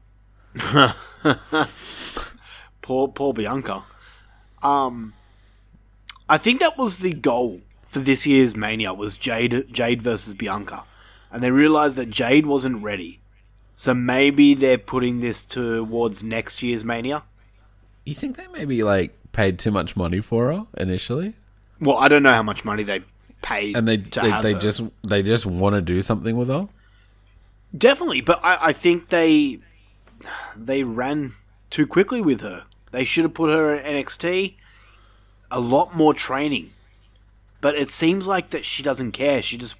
S1: Poor, poor Bianca. Um, I think that was the goal for this year's Mania was Jade, Jade versus Bianca, and they realized that Jade wasn't ready. So maybe they're putting this towards next year's Mania.
S2: You think they maybe like paid too much money for her initially,
S1: Well, I don't know how much money they paid,
S2: and they
S1: to
S2: they,
S1: have
S2: they
S1: her.
S2: just they just want to do something with her?
S1: Definitely, but I, I think they they ran too quickly with her. They should have put her in N X T, a lot more training. But it seems like that she doesn't care. She just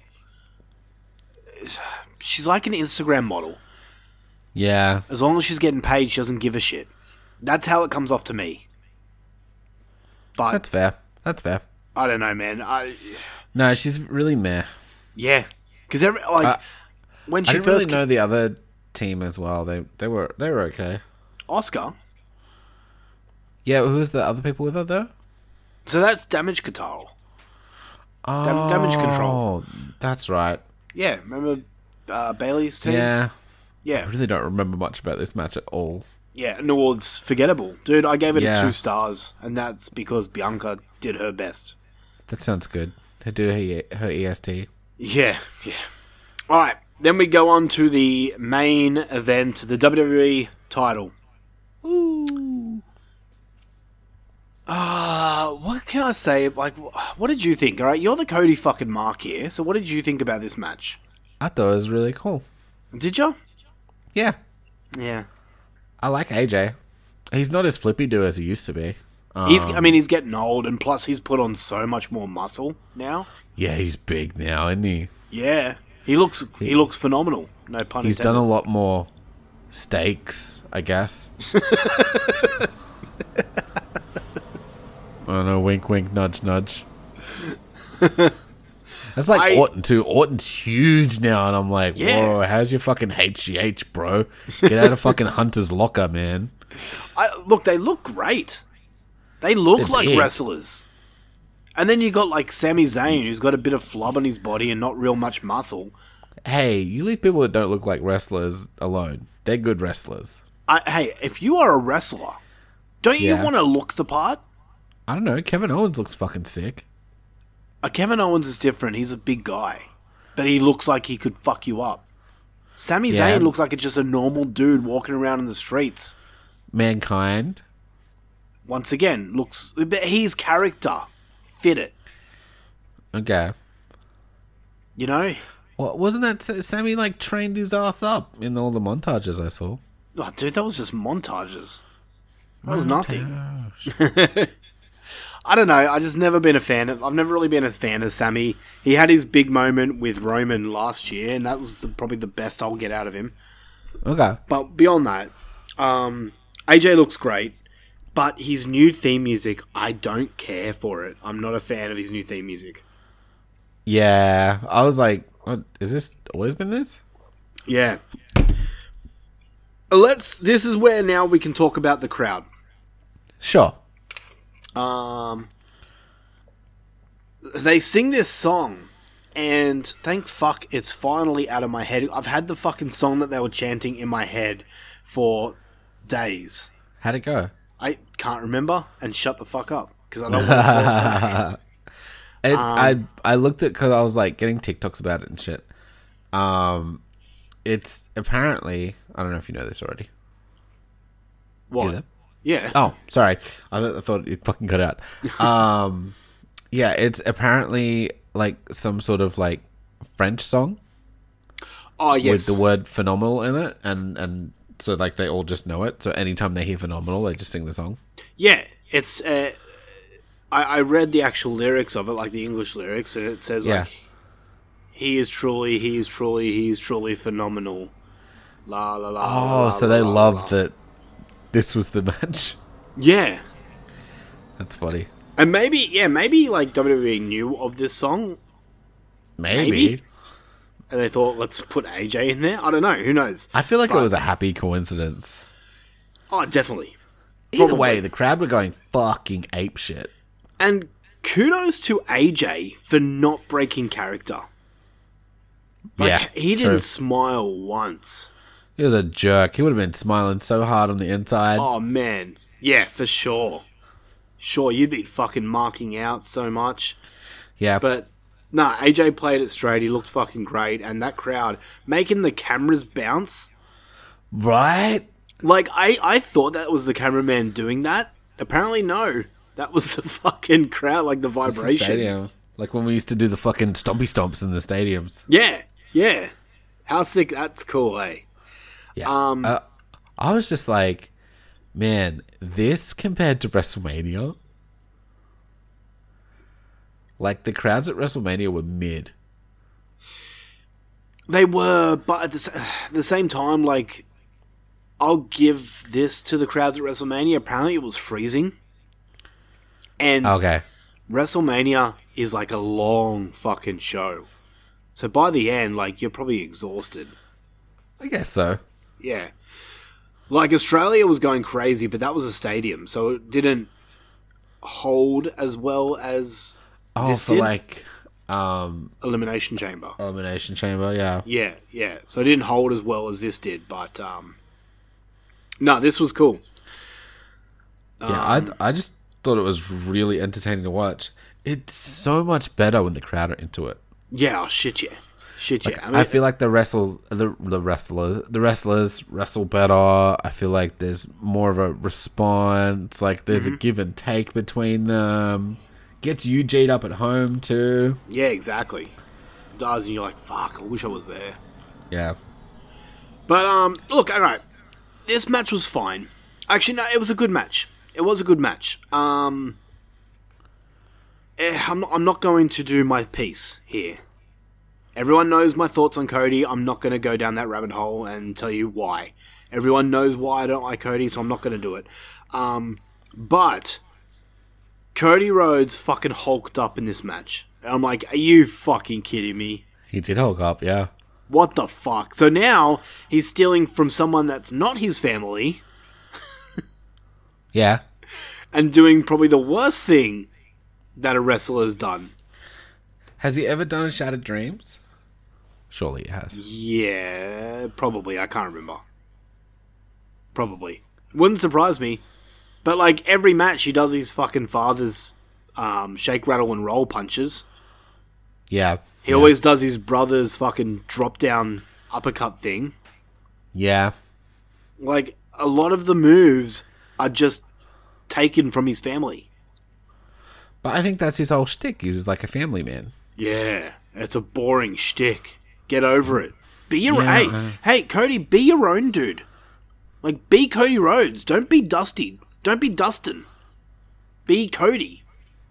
S1: she's like an Instagram model.
S2: Yeah,
S1: As long as she's getting paid, she doesn't give a shit. That's how it comes off to me. But
S2: that's fair. That's fair.
S1: I don't know, man. I
S2: No, she's really meh.
S1: yeah, because every like
S2: Uh,
S1: when
S2: I
S1: she
S2: didn't really
S1: first
S2: know the other team as well. They they were they were okay.
S1: Oscar.
S2: Yeah, who was the other people with her though?
S1: So that's Damage Control.
S2: Oh,
S1: Dam- damage control.
S2: That's right.
S1: Yeah, remember uh, Bailey's team?
S2: Yeah,
S1: Yeah,
S2: I really don't remember much about this match at all.
S1: yeah. No, it's forgettable, dude. I gave it
S2: Yeah.
S1: a two stars, and that's because Bianca did her best.
S2: That sounds good. They do her, E- her E S T.
S1: Yeah, yeah. All right, then we go on to the main event, the W W E title. Ooh. Uh, what can I say? Like, wh- what did you think? All right, you're the Cody fucking Mark here. So, what did you think about this match?
S2: I thought it was really cool.
S1: Did you?
S2: Yeah,
S1: Yeah.
S2: I like A J. He's not as flippy do as he used to be. Um,
S1: He's. I mean, he's getting old, and plus, he's put on so much more muscle now.
S2: yeah, he's big now, isn't he?
S1: Yeah, he looks. He looks phenomenal. No pun
S2: He's
S1: intended.
S2: done a lot more steaks, I guess. I don't know, wink, wink, nudge, nudge. That's like
S1: I-
S2: Orton too. Orton's huge now, and I'm like,
S1: Yeah.
S2: whoa, how's your fucking H G H, bro? Get out of fucking Hunter's locker, man.
S1: I, look, they look great. They look
S2: They're
S1: like
S2: big.
S1: wrestlers. And then you got like Sami Zayn, who's got a bit of flub on his body and not real much muscle.
S2: Hey, you leave people that don't look like wrestlers alone. They're good wrestlers.
S1: I, hey, if you are a wrestler, don't you
S2: Yeah.
S1: want to look the part?
S2: I don't know. Kevin Owens looks fucking sick.
S1: Uh, Kevin Owens is different. He's a big guy, but he looks like he could fuck you up. Sami
S2: Yeah.
S1: Zayn looks like it's just a normal dude walking around in the streets.
S2: Mankind.
S1: Once again, looks but his character fit it.
S2: Okay.
S1: You know,
S2: Well, wasn't that S- Sammy like trained his ass up in all the montages I saw?
S1: oh, dude, that was just montages. That was nothing. I don't know. I just never been a fan of. I've never really been a fan of Sammy. He had his big moment with Roman last year, and that was the, probably the best I'll get out of him.
S2: Okay.
S1: But beyond that, um, A J looks great. But his new theme music, I don't care for it. I'm not a fan of his new theme music.
S2: Yeah, I was like, what, is this always been this?
S1: Yeah. Let's. This is where now we can talk about the crowd.
S2: Sure.
S1: Um, they sing this song, and thank fuck it's finally out of my head. I've had the fucking song that they were chanting in my head for days.
S2: How'd it go?
S1: I can't remember, and shut the fuck up because I don't want to.
S2: It,
S1: Um,
S2: I I looked at because I was like getting TikToks about it and shit. Um, it's apparently, I don't know if you know this already.
S1: What?
S2: Either.
S1: Yeah.
S2: Oh, sorry. I, th- I thought it fucking cut out. Um, yeah, it's apparently like some sort of like French song
S1: Oh yes.
S2: with the word phenomenal in it, and and so like they all just know it. So anytime they hear phenomenal, they just sing the song.
S1: Yeah, it's. Uh, I, I read the actual lyrics of it, like the English lyrics, and it says
S2: Yeah.
S1: like, "He is truly, he is truly, he is truly phenomenal." La la la.
S2: Oh,
S1: la,
S2: so
S1: la,
S2: they
S1: la,
S2: loved
S1: la.
S2: that this was the match.
S1: Yeah,
S2: That's funny.
S1: and maybe yeah, maybe like W W E knew of this song,
S2: Maybe.
S1: Maybe. and they thought, let's put A J in there. I don't know. Who knows?
S2: I feel like
S1: But-
S2: it was a happy coincidence.
S1: Oh, definitely.
S2: Either
S1: Probably.
S2: way, the crowd were going fucking ape shit.
S1: And kudos to A J for not breaking character. Like,
S2: Yeah,
S1: he
S2: true.
S1: didn't smile once.
S2: He was a jerk. He would have been smiling so hard on the inside.
S1: Oh, man. Yeah, for sure. Sure, you'd be fucking marking out so much.
S2: yeah,
S1: But, nah, A J played it straight. He looked fucking great. And that crowd, making the cameras bounce.
S2: right?
S1: Like, I, I thought that was the cameraman doing that. Apparently, no. That was the fucking crowd, like the
S2: It's the
S1: vibrations.
S2: stadium. Like when we used to do the fucking stompy stomps in the stadiums.
S1: Yeah, yeah. How sick. That's cool, eh?
S2: Yeah.
S1: Um,
S2: Uh, I was just like, man, this compared to WrestleMania, like the crowds at WrestleMania were mid.
S1: They were, but at the, sa- the same time, like, I'll give this to the crowds at WrestleMania. Apparently, it was freezing. And
S2: Okay.
S1: WrestleMania is like a long fucking show. So by the end, like, you're probably exhausted.
S2: I guess so.
S1: Yeah. Like, Australia was going crazy, but that was a stadium, so it didn't hold as well as
S2: Oh,
S1: this
S2: for
S1: did.
S2: like um
S1: Elimination Chamber.
S2: Elimination Chamber, yeah.
S1: Yeah, yeah. So it didn't hold as well as this did, but um, no, this was cool.
S2: Yeah,
S1: Um,
S2: I I just thought it was really entertaining to watch. It's so much better when the crowd are into it.
S1: Yeah, oh, shit, yeah, shit, yeah.
S2: I, feel like the wrestle the the wrestlers the wrestlers wrestle better. I feel like there's more of a response. Like there's
S1: Mm-hmm.
S2: a give and take between them. Gets you G'd up at home too.
S1: yeah, exactly. It does, and you're like, fuck, I wish I was there.
S2: Yeah.
S1: But um, look, all right, this match was fine. Actually, no, it was a good match. It was a good match. Um, eh, I'm not, I'm not going to do my piece here. Everyone knows my thoughts on Cody. I'm not going to go down that rabbit hole and tell you why. Everyone knows why I don't like Cody, so I'm not going to do it. Um, but Cody Rhodes fucking hulked up in this match. And I'm like, are you fucking kidding me?
S2: He did Hulk up, yeah.
S1: What the fuck? So now he's stealing from someone that's not his family
S2: Yeah.
S1: and doing probably the worst thing that a wrestler's done.
S2: Has he ever done a Shattered Dreams? Surely he has.
S1: Yeah, probably. I can't remember. Probably. Wouldn't surprise me. But like every match he does his fucking father's um, shake, rattle, and roll punches.
S2: Yeah.
S1: He
S2: yeah.
S1: always does his brother's fucking drop down uppercut thing.
S2: Yeah.
S1: Like a lot of the moves are just taken from his family.
S2: But I think that's his whole shtick. He's like a family man.
S1: Yeah, it's a boring shtick. Get over it. Be your
S2: Yeah,
S1: hey,
S2: uh.
S1: hey, Cody. Be your own dude. Like, be Cody Rhodes. Don't be Dusty. Don't be Dustin. Be Cody.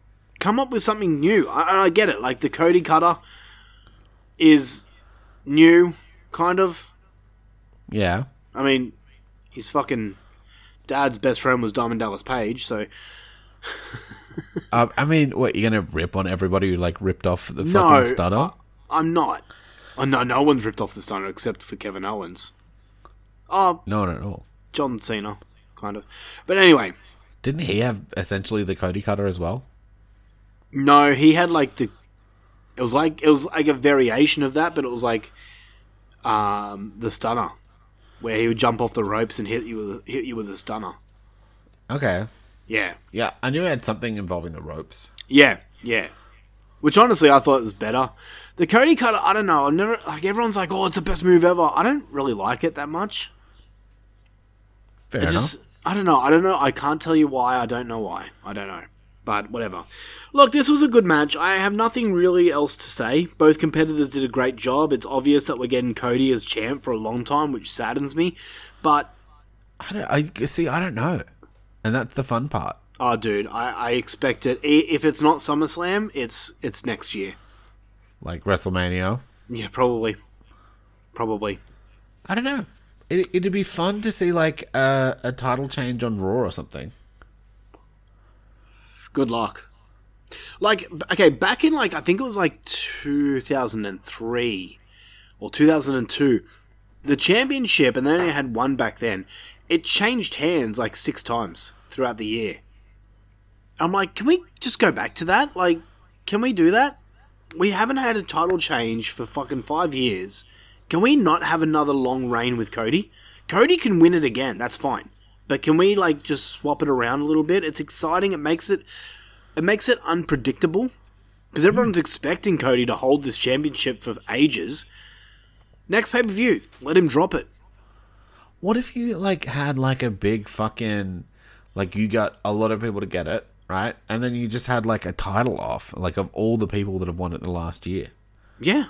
S1: come up with something new. I, I get it. Like, the Cody Cutter is new, kind of.
S2: Yeah.
S1: I mean, his fucking dad's best friend was Diamond Dallas Page, so...
S2: uh, I mean, what, you're going to rip on everybody who, like, ripped off the fucking
S1: no,
S2: stunner?
S1: I, I'm not. Oh, no, no one's ripped off the stunner except for Kevin Owens. Oh,
S2: No, not at all.
S1: John Cena, kind of. But anyway...
S2: Didn't he have essentially the Cody Cutter as well?
S1: No, he had like the. It was like it was like a variation of that, but it was like, um, the stunner, where he would jump off the ropes and hit you with hit you with a stunner.
S2: Okay.
S1: Yeah,
S2: Yeah, I knew it had something involving the ropes.
S1: yeah, yeah. Which honestly, I thought was better. The Cody Cutter, I don't know. I've never like everyone's like, oh, it's the best move ever. I don't really like it that much.
S2: Fair
S1: It
S2: enough.
S1: just, I don't know. I don't know. I can't tell you why. I don't know why. I don't know. But whatever. Look, this was a good match. I have nothing really else to say. Both competitors did a great job. It's obvious that we're getting Cody as champ for a long time, which saddens me. But,
S2: I don't. I see. I don't know, and that's the fun part.
S1: oh, dude, I, I expect it. I- If it's not SummerSlam, it's it's next year.
S2: Like WrestleMania.
S1: Yeah, probably. Probably.
S2: I don't know. It, it'd be fun to see like a, a title change on Raw or something.
S1: Good luck. Like, okay, back in like, I think it was like two thousand three or two thousand two, the championship, and they only had one back then, it changed hands like six times throughout the year. I'm like, can we just go back to that? Like, can we do that? We haven't had a title change for fucking five years. Can we not have another long reign with Cody? Cody can win it again, that's fine. But can we, like, just swap it around a little bit? It's exciting. It makes it it makes it unpredictable. Because everyone's expecting Cody to hold this championship for ages. Next pay-per-view, let him drop it.
S2: What if you like had like a big fucking like you got a lot of people to get it, right? And then you just had like a title off, like of all the people that have won it the last year.
S1: Yeah.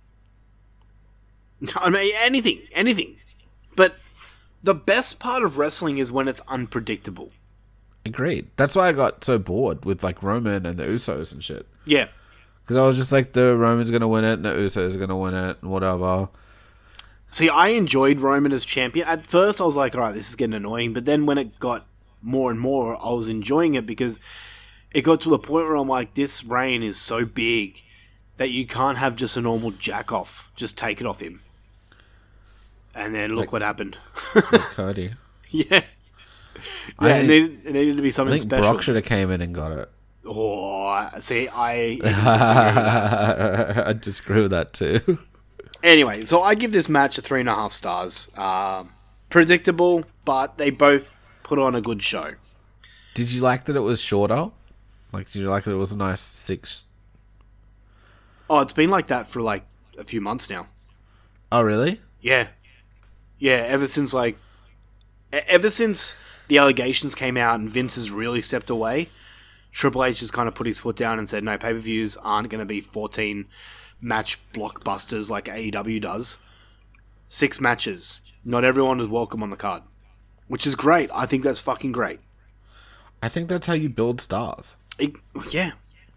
S1: I mean, anything, anything. But the best part of wrestling is when it's unpredictable.
S2: Agreed. That's why I got so bored with like Roman and the Usos and shit.
S1: Yeah.
S2: Because I was just like, the Roman's gonna win it, and the Usos are gonna win it, and whatever.
S1: See, I enjoyed Roman as champion. At first, I was like, alright, this is getting annoying. But then when it got more and more, I was enjoying it because it got to the point where I'm like, this reign is so big that you can't have just a normal jack off. Just take it off him. And then look
S2: Like-
S1: what happened.
S2: Like Cody.
S1: Yeah.
S2: I
S1: Yeah, it
S2: think-
S1: needed, it needed to be
S2: I
S1: something
S2: think
S1: special.
S2: Brock should have came in and got it.
S1: Oh, see, I even disagree with that.
S2: I disagree with that too.
S1: Anyway, so I give this match a three and a half stars. Um, predictable, but they both put on a good show.
S2: Did you like that it was shorter? Like, did you like that it was a nice six?
S1: Oh, it's been like that for like a few months now.
S2: Oh, really?
S1: Yeah. Yeah, ever since like... e- Ever since the allegations came out and Vince has really stepped away, Triple H has kind of put his foot down and said, no, pay-per-views aren't going to be fourteen match blockbusters like A E W does. Six matches. Not everyone is welcome on the card. Which is great. I think that's fucking great.
S2: I think that's how you build stars.
S1: It, yeah.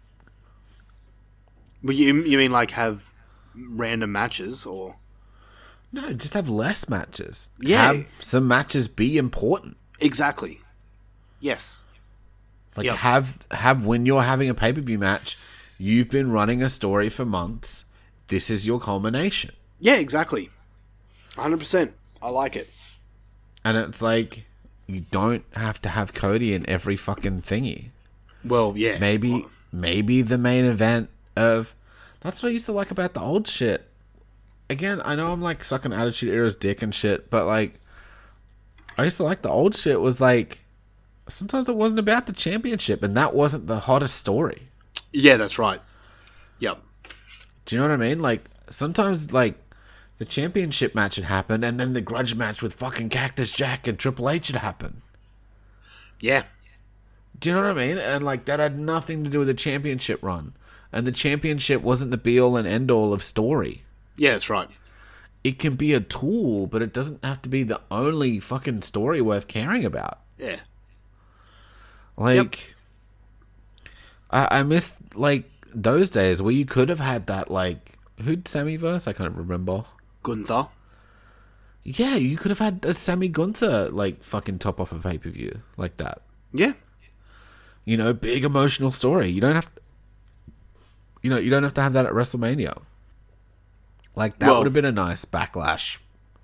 S1: But you, you mean like have random matches or...
S2: No, just have less matches.
S1: Yeah.
S2: Have some matches be important.
S1: Exactly. Yes.
S2: Like
S1: Yep.
S2: have have when you're having a pay per view match, you've been running a story for months. This is your culmination,
S1: Yeah, exactly. one hundred percent. I like it.
S2: and it's like you don't have to have Cody in every fucking thingy.
S1: Well, yeah.
S2: Maybe maybe the main event of that's what I used to like about the old shit. Again, I know I'm like sucking Attitude Era's dick and shit, but like I used to like the old shit was like sometimes it wasn't about the championship, and that wasn't the hottest story.
S1: Yeah, that's right. Yep.
S2: Do you know what I mean? Like sometimes like the championship match had happened, and then the grudge match with fucking Cactus Jack and Triple H had happened.
S1: Yeah.
S2: Do you know what I mean? And like that had nothing to do with the championship run, and the championship wasn't the be all and end all of story.
S1: Yeah, that's right.
S2: It can be a tool, but it doesn't have to be the only fucking story worth caring about.
S1: Yeah.
S2: Like, I, I miss like those days where you could have had that like who'd Sammy verse? I can't remember.
S1: Gunther.
S2: Yeah, you could have had a Sammy Gunther like fucking top off a pay per view like that.
S1: Yeah.
S2: You know, big emotional story. You don't have to, you know, you don't have to have that at WrestleMania. Like that
S1: Well-
S2: would have been a nice backlash.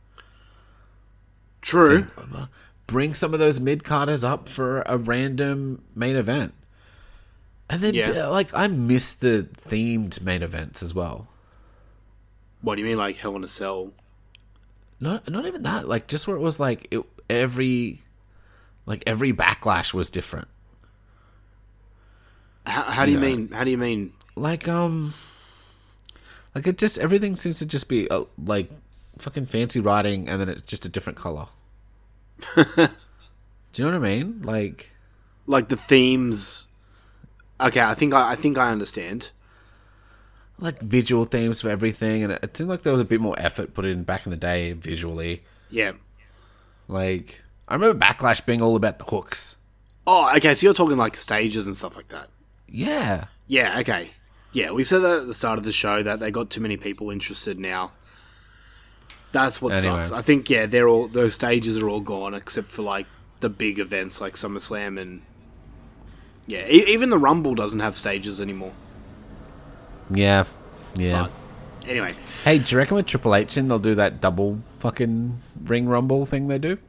S1: True.
S2: Bring some of those mid carders up for a random main event. And then,
S1: Yeah.
S2: uh, like, I miss the themed main events as well.
S1: What do you mean, like Hell in a Cell?
S2: Not, not even that. Like, just where it was like it, every, like every backlash was different.
S1: How, how do you
S2: Yeah.
S1: mean? How do you mean?
S2: Like, um, like it just everything seems to just be uh, like fucking fancy writing, and then it's just a different color. Do you know what I mean? Like,
S1: Like the themes? Okay, I think I, I think I understand.
S2: like visual themes for everything, and it, it seemed like there was a bit more effort put in back in the day visually.
S1: Yeah.
S2: Like, I remember Backlash being all about the hooks.
S1: Oh, okay. So you're talking like stages and stuff like that.
S2: Yeah.
S1: Yeah. Okay. Yeah, we said that at the start of the show that they got too many people interested now. That's what
S2: Anyway.
S1: sucks. I think yeah, they're all those stages are all gone except for like the big events like SummerSlam and yeah, e- even the Rumble doesn't have stages anymore.
S2: Yeah. Yeah.
S1: But anyway,
S2: Hey, do you reckon with Triple H in they'll do that double fucking ring rumble thing they do?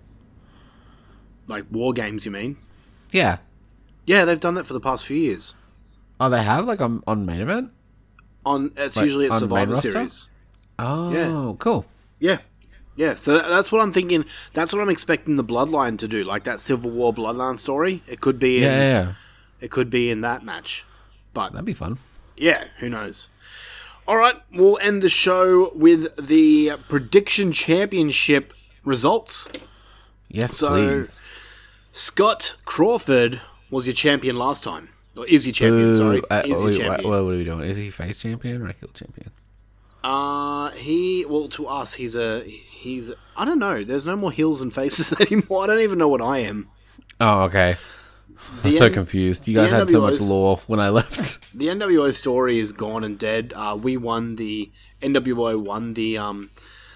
S1: like War Games, you mean?
S2: Yeah.
S1: Yeah, they've done that for the past few years.
S2: Oh, they have? Like on, on main event?
S1: On it's
S2: Like,
S1: usually at
S2: on main
S1: Survivor
S2: roster?
S1: Series.
S2: Oh,
S1: Yeah.
S2: cool.
S1: Yeah. Yeah, so that, that's what I'm thinking. That's what I'm expecting the Bloodline to do, like that Civil War Bloodline story. It could be in,
S2: Yeah, yeah, yeah.
S1: it could be in that match. But
S2: That'd be fun.
S1: yeah, who knows? All right, we'll end the show with the prediction championship results.
S2: Yes,
S1: So-
S2: please.
S1: Scott Crawford was your champion last time. Or is he champion,
S2: Ooh,
S1: sorry.
S2: uh,
S1: is
S2: wait,
S1: he
S2: what,
S1: champion.
S2: what are we doing? Is he face champion or a heel champion?
S1: Uh, he, well, to us, he's a, he's, I don't know, there's no more heels and faces anymore. I don't even know what I am.
S2: Oh, okay. I'm
S1: The
S2: so
S1: N-
S2: confused. You
S1: the
S2: guys had so
S1: N W
S2: much
S1: Os
S2: lore when I left.
S1: The N W O story is gone and dead. Uh, we won the, N W O won the, um,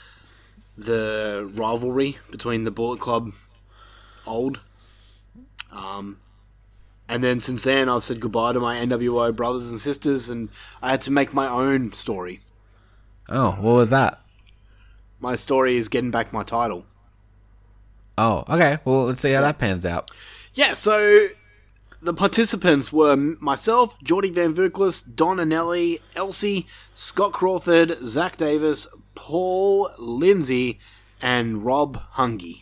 S1: the rivalry between the Bullet Club old. Um, and then since then, I've said goodbye to my N W O brothers and sisters, and I had to make my own story.
S2: Oh, what was that?
S1: My story is getting back my title.
S2: Oh, okay. Well, let's see how that pans out.
S1: Yeah, so the participants were myself, Geordie Van Vuklis, Don Anelli, Elsie, Scott Crawford, Zach Davis, Paul Lindsay, and Rob Hungy.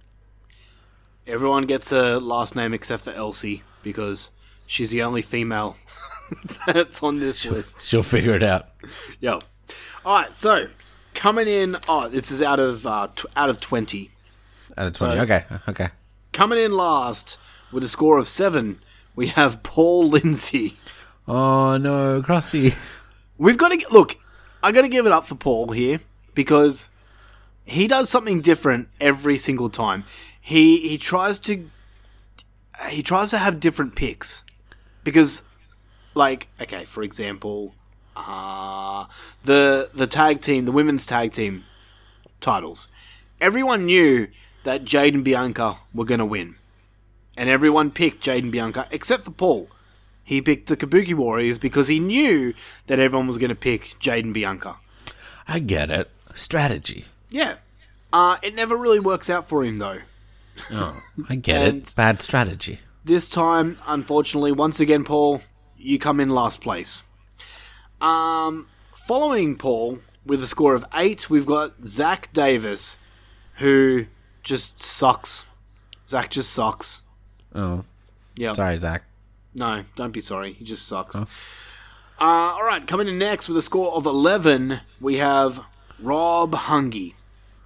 S1: Everyone gets a last name except for Elsie because she's the only female that's on this list.
S2: She'll figure it out.
S1: Yo. Alright, so coming in, oh, this is out of uh, tw- out of twenty.
S2: Out of twenty.
S1: So-
S2: okay, okay.
S1: Coming in last with a score of seven, we have Paul Lindsay.
S2: Oh, no, Krusty.
S1: We've got to look. I got to give it up for Paul here because he does something different every single time. He he tries to he tries to have different picks because, like, okay, for example, uh, the the tag team, the women's tag team titles. Everyone knew that Jade and Bianca were going to win, and everyone picked Jade and Bianca except for Paul. He picked the Kabuki Warriors because he knew that everyone was going to pick Jade and Bianca.
S2: I get it. Strategy.
S1: Yeah. Uh, it never really works out for him, though.
S2: Oh, I get
S1: And-
S2: it. Bad strategy.
S1: This time, unfortunately, once again, Paul, you come in last place. Um, following Paul with a score of eight, we've got Zach Davis, who just sucks. Zach just sucks.
S2: Oh,
S1: Yeah.
S2: sorry, Zach.
S1: No, don't be sorry. He just sucks. Uh, all right, coming in next with a score of eleven, we have Rob Hungy.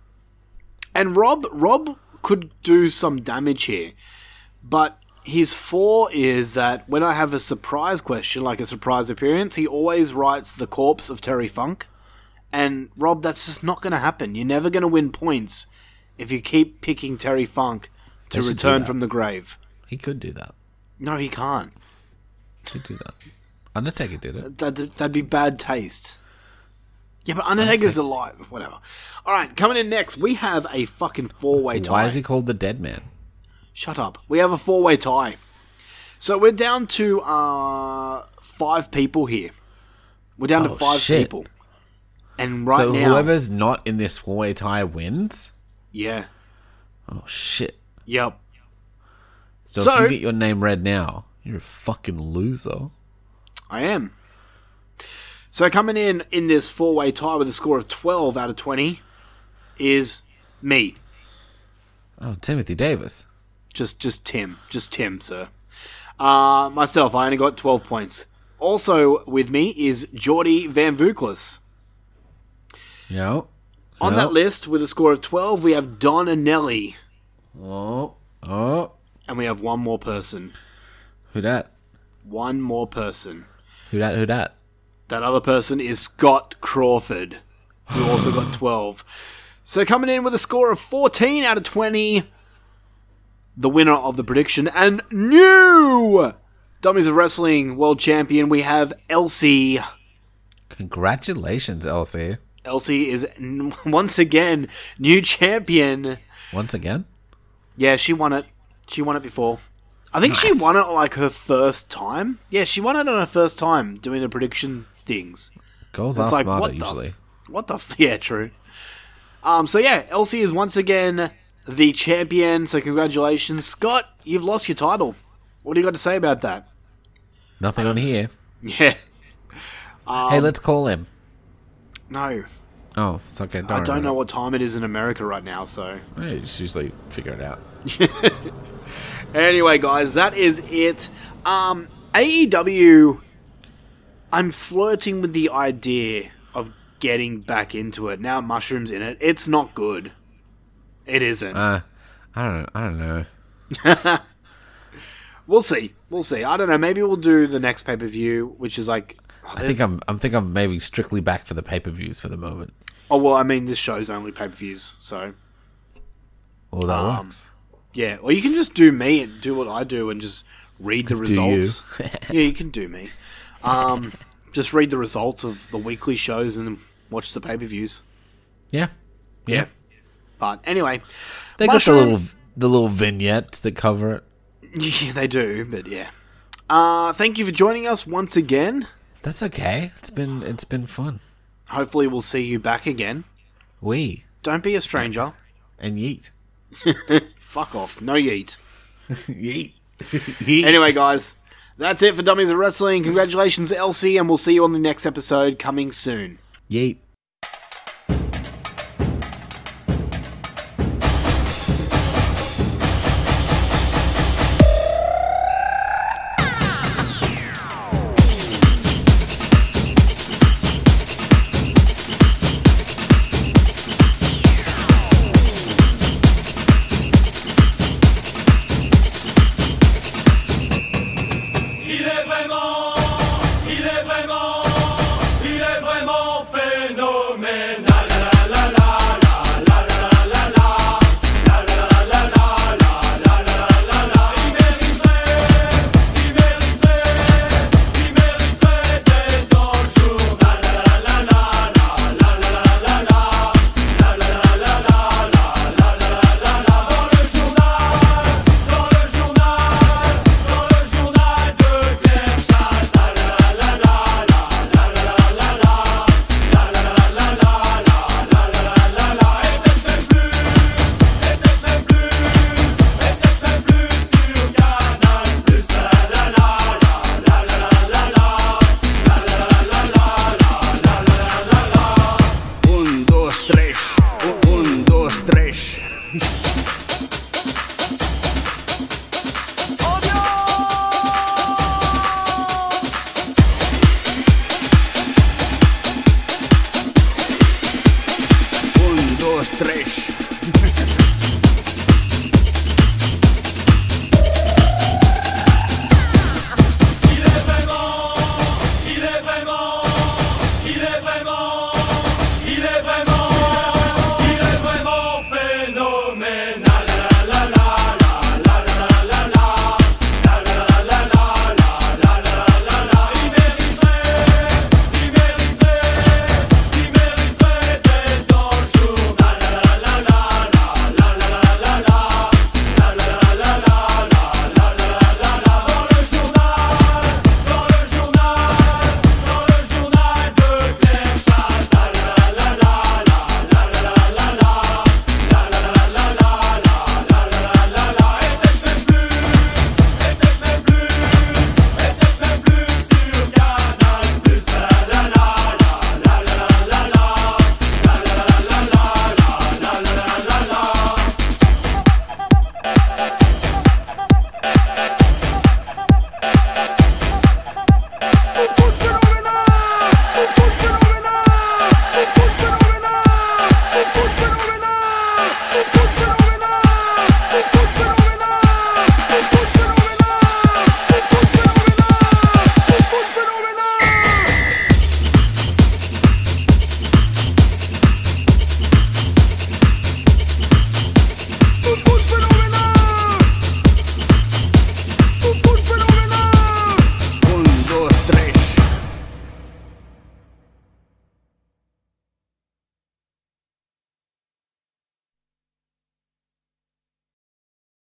S1: And Rob, Rob could do some damage here, but his flaw is that when I have a surprise question, like a surprise appearance, he always writes the corpse of Terry Funk. And Rob, that's just not going to happen. You're never going to win points if you keep picking Terry Funk to
S2: They should do
S1: return
S2: that.
S1: from the grave.
S2: He could do that.
S1: No, he can't.
S2: Who did that? Undertaker did it.
S1: That'd, that'd be bad taste. Yeah, but Undertaker's alive. Whatever. All right, coming in next, we have a fucking four-way tie.
S2: Why is he called the Dead Man?
S1: Shut up. We have a four-way tie. So we're down to uh, five people here. We're down
S2: Oh,
S1: to five
S2: shit.
S1: people. And right
S2: so
S1: now...
S2: whoever's not in this four-way tie wins?
S1: Yeah.
S2: Oh, shit.
S1: Yep.
S2: So,
S1: So-
S2: if you get your name read now, you're a fucking loser.
S1: I am. So coming in in this four-way tie with a score of twelve out of twenty is me.
S2: Oh, Timothy Davis.
S1: Just just Tim. Just Tim, sir. Uh, myself, I only got twelve points. Also with me is Geordie Van Vuklis.
S2: Yeah.
S1: On that list, with a score of twelve, we have Don and Nelly.
S2: Oh. Oh.
S1: And we have one more person.
S2: Who dat?
S1: One more person.
S2: Who dat? Who dat?
S1: That other person is Scott Crawford, who also got twelve. So coming in with a score of fourteen out of twenty, the winner of the prediction and new Dummies of Wrestling World Champion, we have Elsie.
S2: Congratulations, Elsie.
S1: Elsie is n- once again new champion.
S2: Once again?
S1: Yeah, she won it. She won it before. I think she
S2: Nice.
S1: won it like her first time. Yeah, she won it on her first time doing the prediction things.
S2: Girls
S1: It's
S2: are
S1: like,
S2: smarter,
S1: what the
S2: usually.
S1: f- What the f- yeah, true. Um, so yeah, Elsie is once again the champion. So congratulations, Scott. You've lost your title. What do you got to say about that?
S2: Nothing on here.
S1: Yeah. Um,
S2: hey, let's call him.
S1: No,
S2: Oh, it's okay. Don't
S1: I don't
S2: worry
S1: know
S2: about
S1: what time it is in America right now. So
S2: it. Hey, just usually figure it out.
S1: anyway, guys, that is it. Um, A E W. I'm flirting with the idea of getting back into it now. Mushrooms in it. It's not good. It isn't.
S2: Uh, I don't know. I don't know.
S1: We'll see. We'll see. I don't know. Maybe we'll do the next pay per view, which is like.
S2: I think I'm. I'm think I'm maybe strictly back for the pay per views for the moment.
S1: Oh well, I mean, this show's only pay per views, so
S2: All that
S1: Um,
S2: works.
S1: yeah. Or you can just do me and do what I do and just read the
S2: Do you?
S1: results. Yeah, you can do me. Um, just read the results of the weekly shows and then watch the pay per views.
S2: Yeah.
S1: Yeah. But anyway,
S2: They
S1: Mushroom-
S2: got the little the little vignettes that cover it.
S1: yeah, they do. But yeah. Uh, thank you for joining us once again.
S2: That's okay. It's been it's been fun.
S1: Hopefully, we'll see you back again.
S2: We
S1: Don't be a stranger.
S2: and yeet.
S1: Fuck off. No yeet.
S2: Yeet.
S1: Anyway, guys, that's it for Dummies of Wrestling. Congratulations, Elsie, and we'll see you on the next episode coming soon.
S2: Yeet.
S4: Il est vraiment, il est vraiment, il est vraiment phénoménal. La la la la la la la la la la la la la la la la. Il mériterait, il mériterait, il mériterait d'être dans le journal. La la la la la la la la la la la la la la la la la. Dans le journal, dans le journal, dans le journal de Pierre Chassal. La la la la la la la la la la la la la la la la la la. Et peut-être même plus, et peut-être même plus, et peut-être même plus sur Canal Plus. La la la la la la la la la la la la la la.
S5: Un, dos, tres. Un, dos, tres. Un, dos, tres.